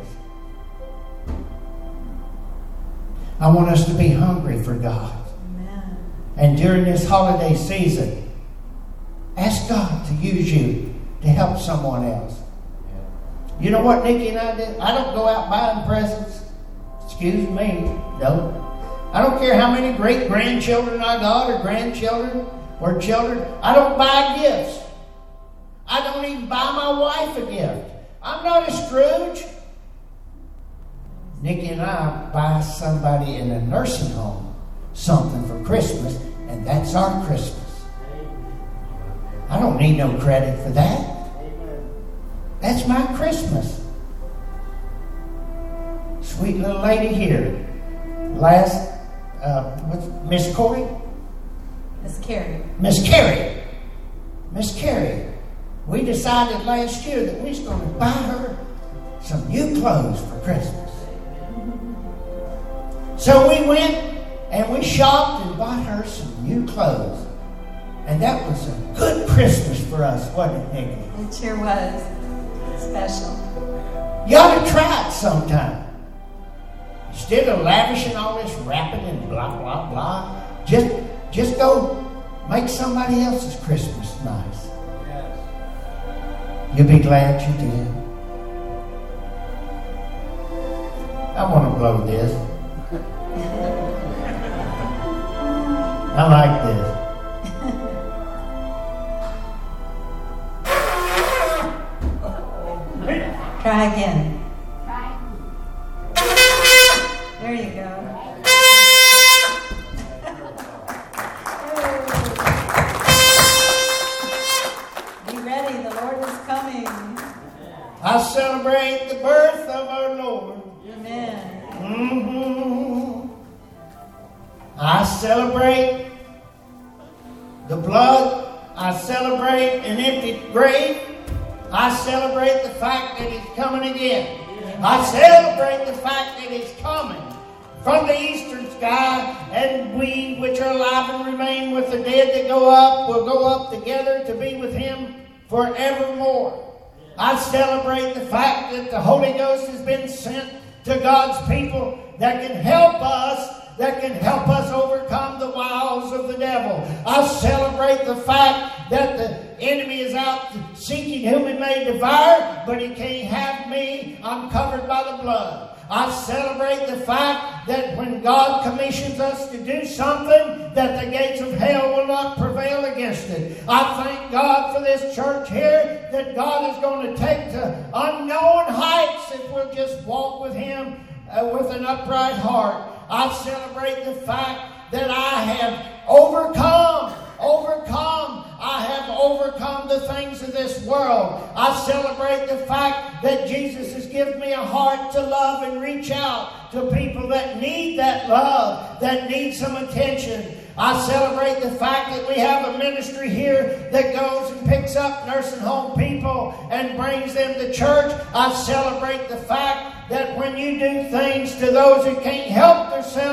I want us to be hungry for God. Amen. And during this holiday season, ask God to use you to help someone else. You know what Nikki and I did? I don't go out buying presents. Excuse me. No. I don't care how many great-grandchildren I got or grandchildren or children. I don't buy gifts. I don't even buy my wife a gift. I'm not a Scrooge. Nikki and I buy somebody in a nursing home something for Christmas, and that's our Christmas. I don't need no credit for that. That's my Christmas. Sweet little lady here. Last, uh, what's Miss Corey? Miss Carrie. Miss Carrie. Miss Carrie. We decided last year that we was going to buy her some new clothes for Christmas. So we went and we shopped and bought her some new clothes. And that was a good Christmas for us, wasn't it, Nikki? It sure was. Special. You ought to try it sometime. Instead of lavishing all this wrapping and blah, blah, blah, just, just go make somebody else's Christmas nice. Yes. You'll be glad you did. I want to blow this. I like this. Try again. There you go. Be ready, the Lord is coming. I celebrate the birth of our Lord. Amen. Mm-hmm. I celebrate the blood. I celebrate an empty grave. I celebrate the fact that He's coming again. I celebrate the fact that He's coming from the eastern sky, and we which are alive and remain with the dead that go up will go up together to be with Him forevermore. I celebrate the fact that the Holy Ghost has been sent to God's people that can help us, that can help us overcome the wiles of the devil. I celebrate the fact that the enemy is out seeking whom he may devour, but he can't have me. I'm covered by the blood. I celebrate the fact that when God commissions us to do something, that the gates of hell will not prevail against it. I thank God for this church here, that God is going to take to unknown heights if we'll just walk with Him uh, with an upright heart. I celebrate the fact that I have overcome, overcome. I have overcome the things of this world. I celebrate the fact that Jesus has given me a heart to love and reach out to people that need that love, that need some attention. I celebrate the fact that we have a ministry here that goes and picks up nursing home people and brings them to church. I celebrate the fact that when you do things to those who can't help themselves,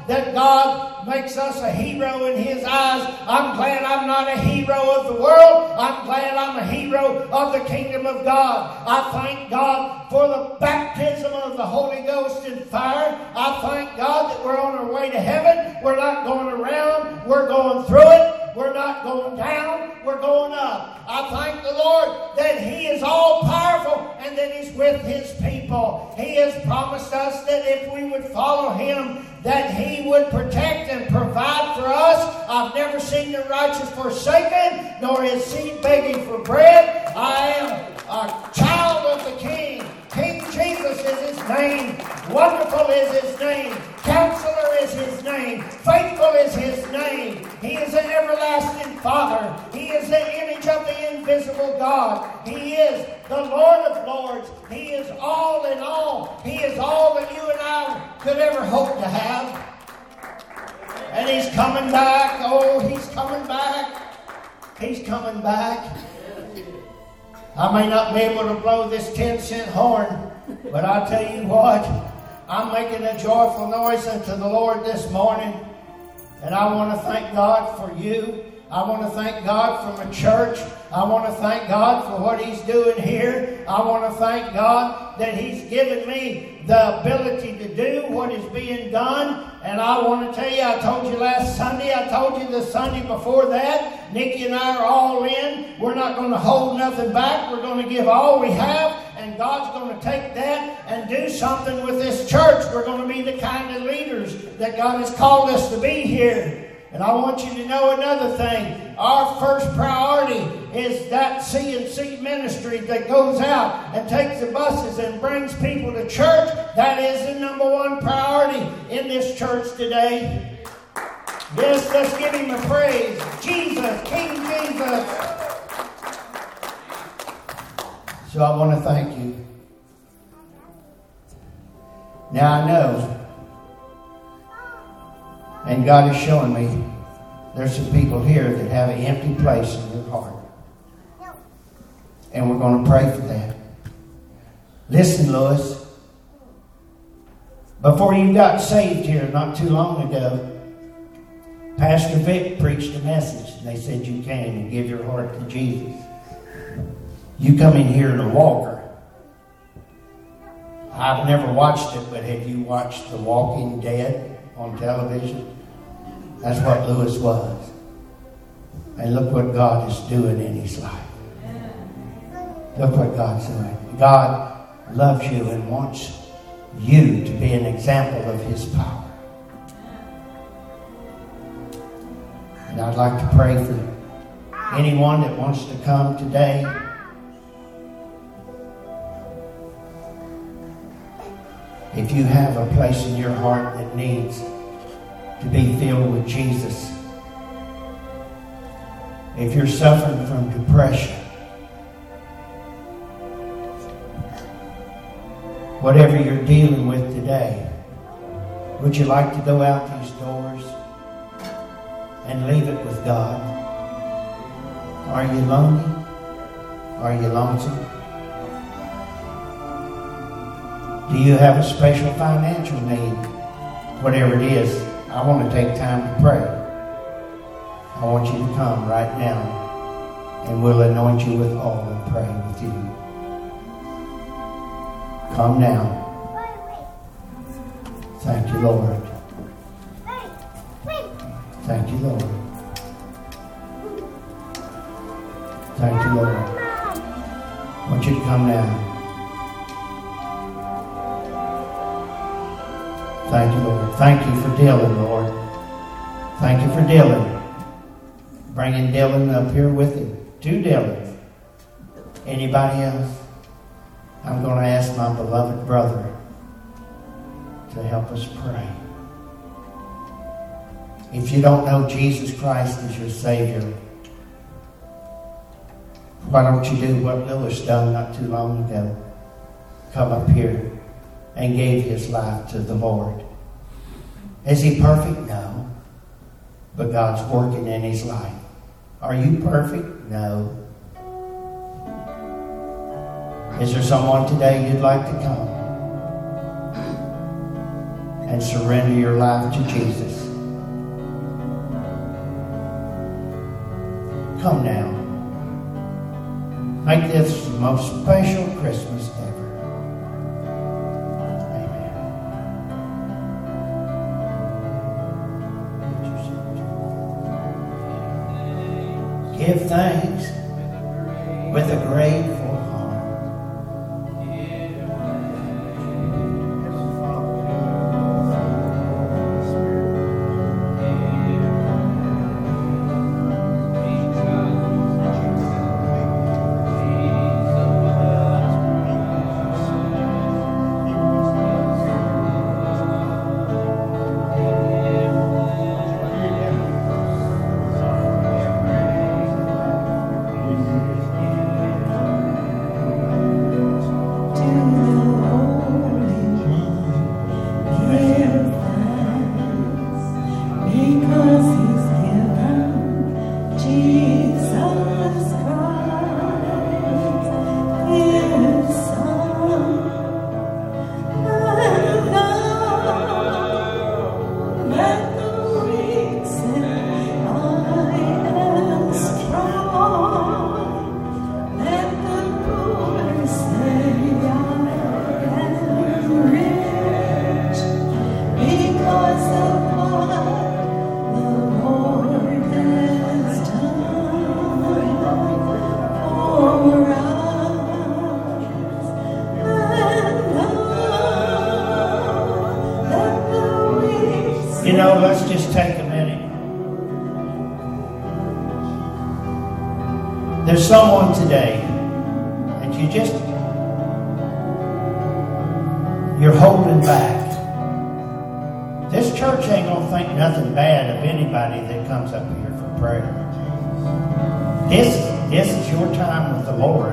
that God makes us a hero in His eyes. I'm glad I'm not a hero of the world. I'm glad I'm a hero of the kingdom of God. I thank God for the baptism of the Holy Ghost and fire. I thank God that we're on our way to heaven. We're not going around. We're going through it. We're not going down. We're going up. I thank the Lord that He is all powerful and that He's with His people. He has promised us that if we would follow Him, that He would protect and provide for us. I've never seen the righteous forsaken, nor his seed begging for bread. I am a child of the King. King Jesus is His name. Wonderful is His name. Counselor is His name. Faithful is His name. He is an everlasting Father. He is the image of the invisible God. He is the Lord of Lords. He is all in all. He is all that you and I could ever hope to have. And He's coming back. Oh, He's coming back. He's coming back. I may not be able to blow this ten cent horn, but I'll tell you what, I'm making a joyful noise unto the Lord this morning. And I want to thank God for you. I want to thank God for my church. I want to thank God for what He's doing here. I want to thank God that He's given me the ability to do what is being done. And I want to tell you, I told you last Sunday, I told you the Sunday before that, Nikki and I are all in. We're not going to hold nothing back. We're going to give all we have. And God's going to take that and do something with this church. We're going to be the kind of leaders that God has called us to be here. And I want you to know another thing. Our first priority is that C and C ministry that goes out and takes the buses and brings people to church. That is the number one priority in this church today. Yes, let's give Him a praise. Jesus, King Jesus. So I want to thank you. Now I know, and God is showing me, there's some people here that have an empty place in their heart. And we're going to pray for that. Listen, Lewis. Before you got saved here not too long ago, Pastor Vic preached a message. And they said you came and give your heart to Jesus. You come in here in a walker. I've never watched it, but have you watched The Walking Dead on television? That's what Lewis was. And look what God is doing in his life. Look what God's doing. God loves you and wants you to be an example of His power. And I'd like to pray for anyone that wants to come today. If you have a place in your heart that needs to be filled with Jesus, if you're suffering from depression, whatever you're dealing with today, would you like to go out these doors and leave it with God? Are you lonely? Are you lonesome? Do you have a special financial need? Whatever it is, I want to take time to pray. I want you to come right now, and we'll anoint you with oil and pray with you. Come now. Thank you, Lord. Thank you, Lord. Thank you, Lord. I want you to come now. Thank you, Lord. Thank you for Dylan, Lord. Thank you for Dylan. Bringing Dylan up here with him. To Dylan. Anybody else? I'm going to ask my beloved brother to help us pray. If you don't know Jesus Christ as your Savior, why don't you do what Lewis done not too long ago? Come up here and gave his life to the Lord. Is he perfect? No. But God's working in his life. Are you perfect? No. Is there someone today you'd like to come and surrender your life to Jesus. Come now. Make this the most special Christmas ever. Amen. Give thanks with a grateful heart. You know, let's just take a minute. There's someone today that you just, you're holding back. This church ain't going to think nothing bad of anybody that comes up here for prayer. This, this is your time with the Lord.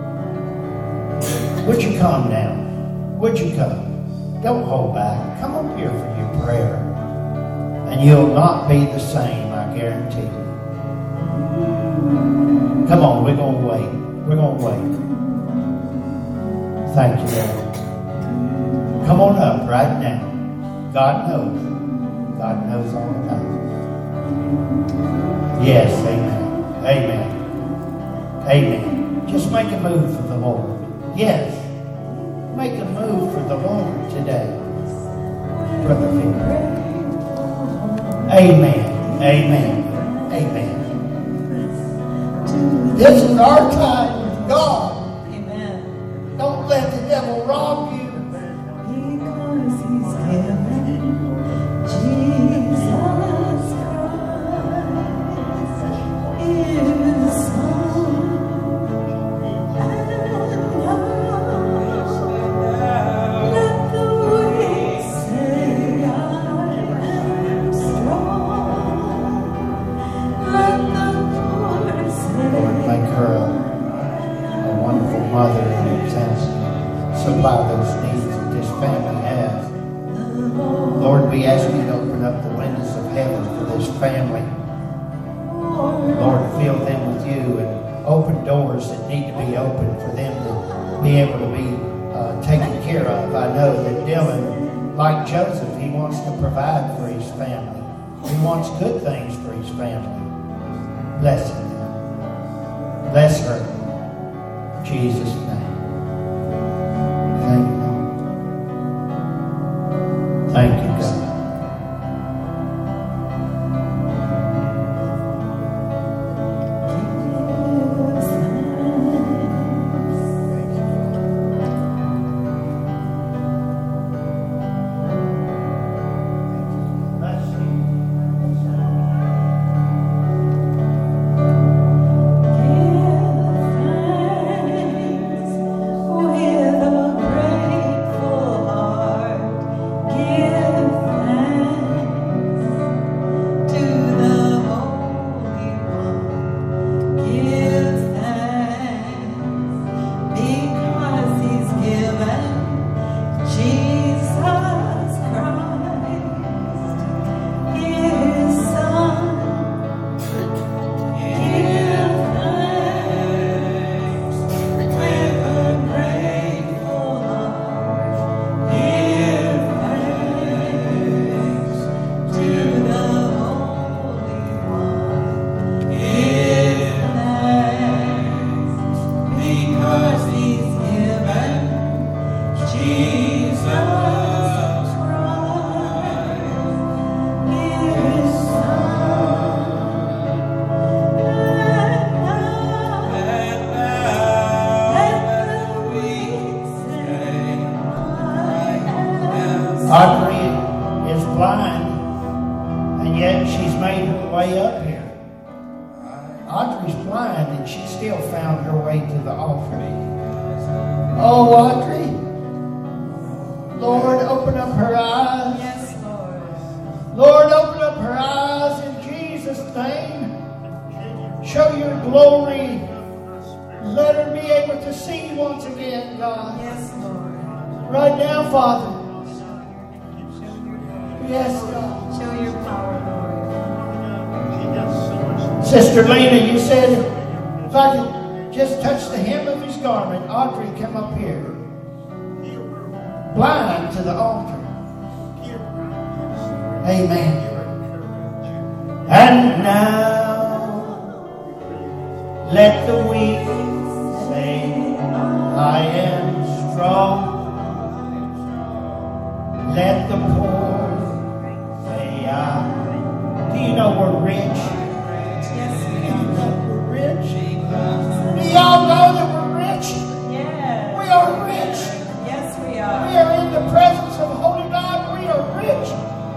Would you come now? Would you come? Don't hold back. Come up here for your prayer. And you'll not be the same, I guarantee you. Come on, we're going to wait. We're going to wait. Thank you, Lord. Come on up right now. God knows. God knows all about it. Yes, amen. Amen. Amen. Just make a move for the Lord. Yes. Make a move for the Lord today. Brother Victor. Amen. Amen. Amen. This is our time with God. Amen. Don't let the devil rob you. Because he's given Jesus Christ his Son. And let the weak say I am strong. Let the poor say Lord, make her a, a wonderful mother and example. Supply those needs that this family has. Lord, we ask you to open up the windows of heaven for this family. Lord, fill them with you and open doors that need to be opened for them to be able to be uh, taken care of. I know that Dylan, like Joseph, he wants to provide for his family. He wants good things for his family. Bless him. Bless her. In Jesus' name. Thank you, Lord. Thank you, God. Give thanks and she still found her way to the altar. Oh, Audrey, Lord, open up her eyes. Yes, Lord. Lord, open up her eyes in Jesus' name. Show your glory. Let her be able to see once again, God. Yes, Lord. Right now, Father. Yes, God. Show your power, Lord. Sister Lena, you said if I could just touch the hem of his garment, Audrey, come up here. Blind to the altar. Amen. And now, let the weak say, I am strong. Let the poor say, I. Do you know we're rich? Yes, Do you know we're rich? Do y'all know that we're rich? yes. We are rich. Yes, we We are. are in the presence of Holy God. We are rich.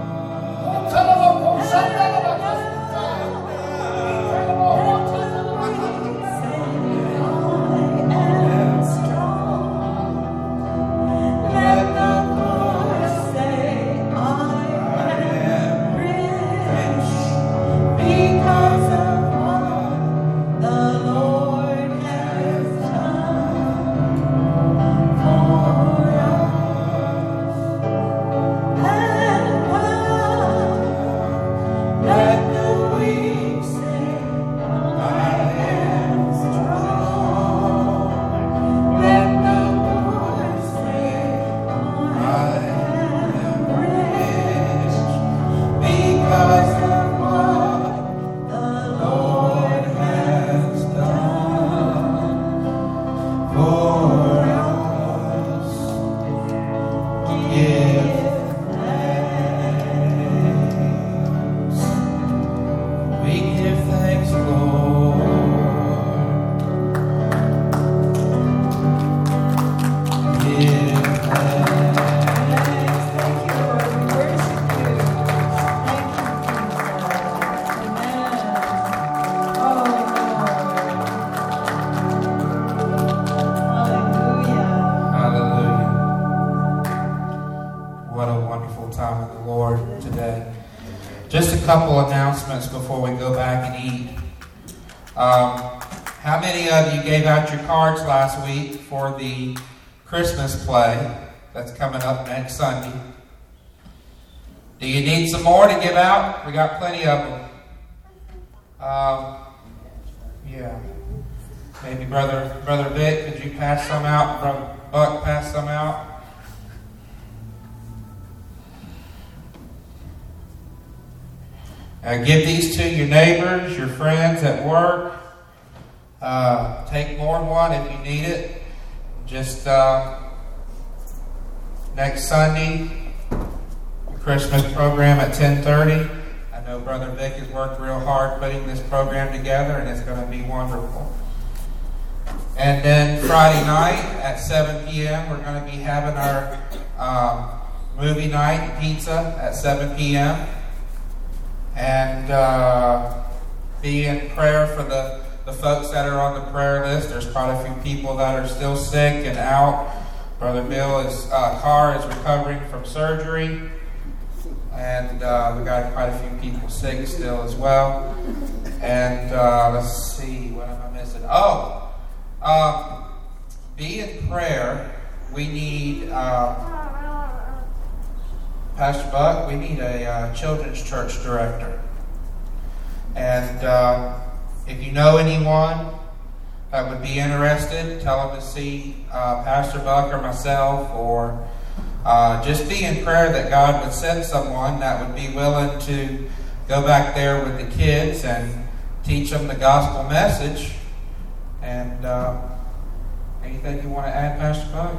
Just a couple announcements before we go back and eat. Um, how many of you gave out your cards last week for the Christmas play that's coming up next Sunday? Do you need some more to give out? We got plenty of them. Um, yeah. Maybe Brother Brother Vic, could you pass some out? Brother Buck, pass some out. Uh, give these to your neighbors, your friends at work. Uh, take more than one if you need it. Just uh, next Sunday, the Christmas program at ten thirty. I know Brother Vic has worked real hard putting this program together, and it's going to be wonderful. And then Friday night at seven p.m., we're going to be having our um, movie night pizza at seven p.m. And uh, be in prayer for the, the folks that are on the prayer list. There's quite a few people that are still sick and out. Brother Bill is uh, Carr is recovering from surgery. And uh, we got quite a few people sick still as well. And uh, let's see, what am I missing? Oh, um, be in prayer. We need... Uh, Pastor Buck, we need a uh, children's church director. And uh, if you know anyone that would be interested, tell them to see uh, Pastor Buck or myself, or uh, just be in prayer that God would send someone that would be willing to go back there with the kids and teach them the gospel message. And uh, anything you want to add, Pastor Buck?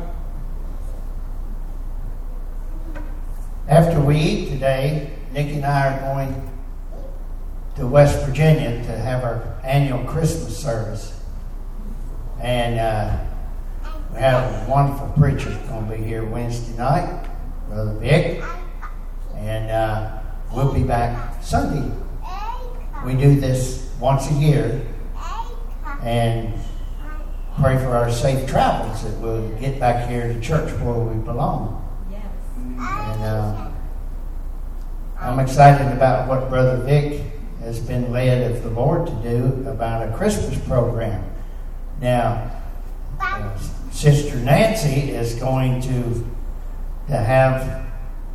After we eat today, Nikki and I are going to West Virginia to have our annual Christmas service. And uh, we have a wonderful preacher going to be here Wednesday night, Brother Vic. And uh, we'll be back Sunday. We do this once a year. and pray for our safe travels, that we'll get back here to church where we belong. Yes. And uh, I'm excited about what Brother Vic has been led of the Lord to do about a Christmas program. Now, uh, Sister Nancy is going to, to have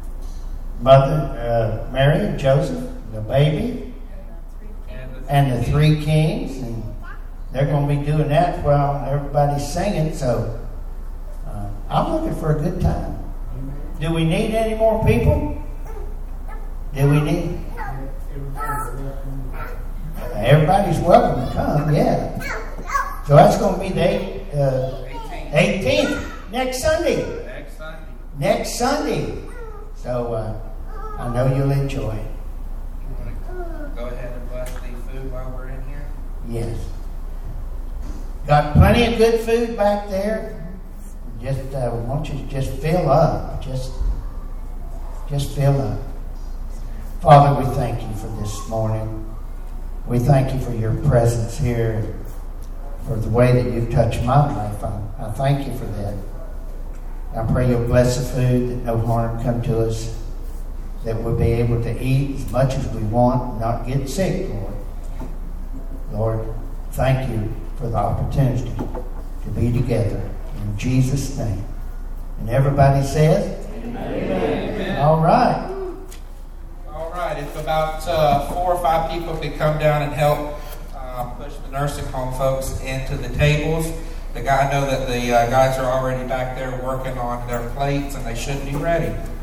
Mother uh, Mary and Joseph, the baby, and the three kings, and they're going to be doing that while everybody's singing. So uh, I'm looking for a good time. Do we need any more people? Do we need? Everybody's welcome to come, yeah. So that's going to be the uh, eighteenth, next Sunday. Next Sunday. Next Sunday. So uh, I know you'll enjoy it. Go ahead and bless the food while we're in here. Yes. Got plenty of good food back there. Just uh, want you to just fill up. Just, just fill up. Father, we thank you for this morning. We thank you for your presence here, for the way that you've touched my life. I, I thank you for that. I pray you'll bless the food, that no harm come to us, that we'll be able to eat as much as we want and not get sick, Lord. Lord, thank you for the opportunity to be together. In Jesus' name. And everybody says, Amen. All right. All right. If about uh, four or five people could come down and help uh, push the nursing home folks into the tables. The guy, I know that the uh, guys are already back there working on their plates, and they should be ready.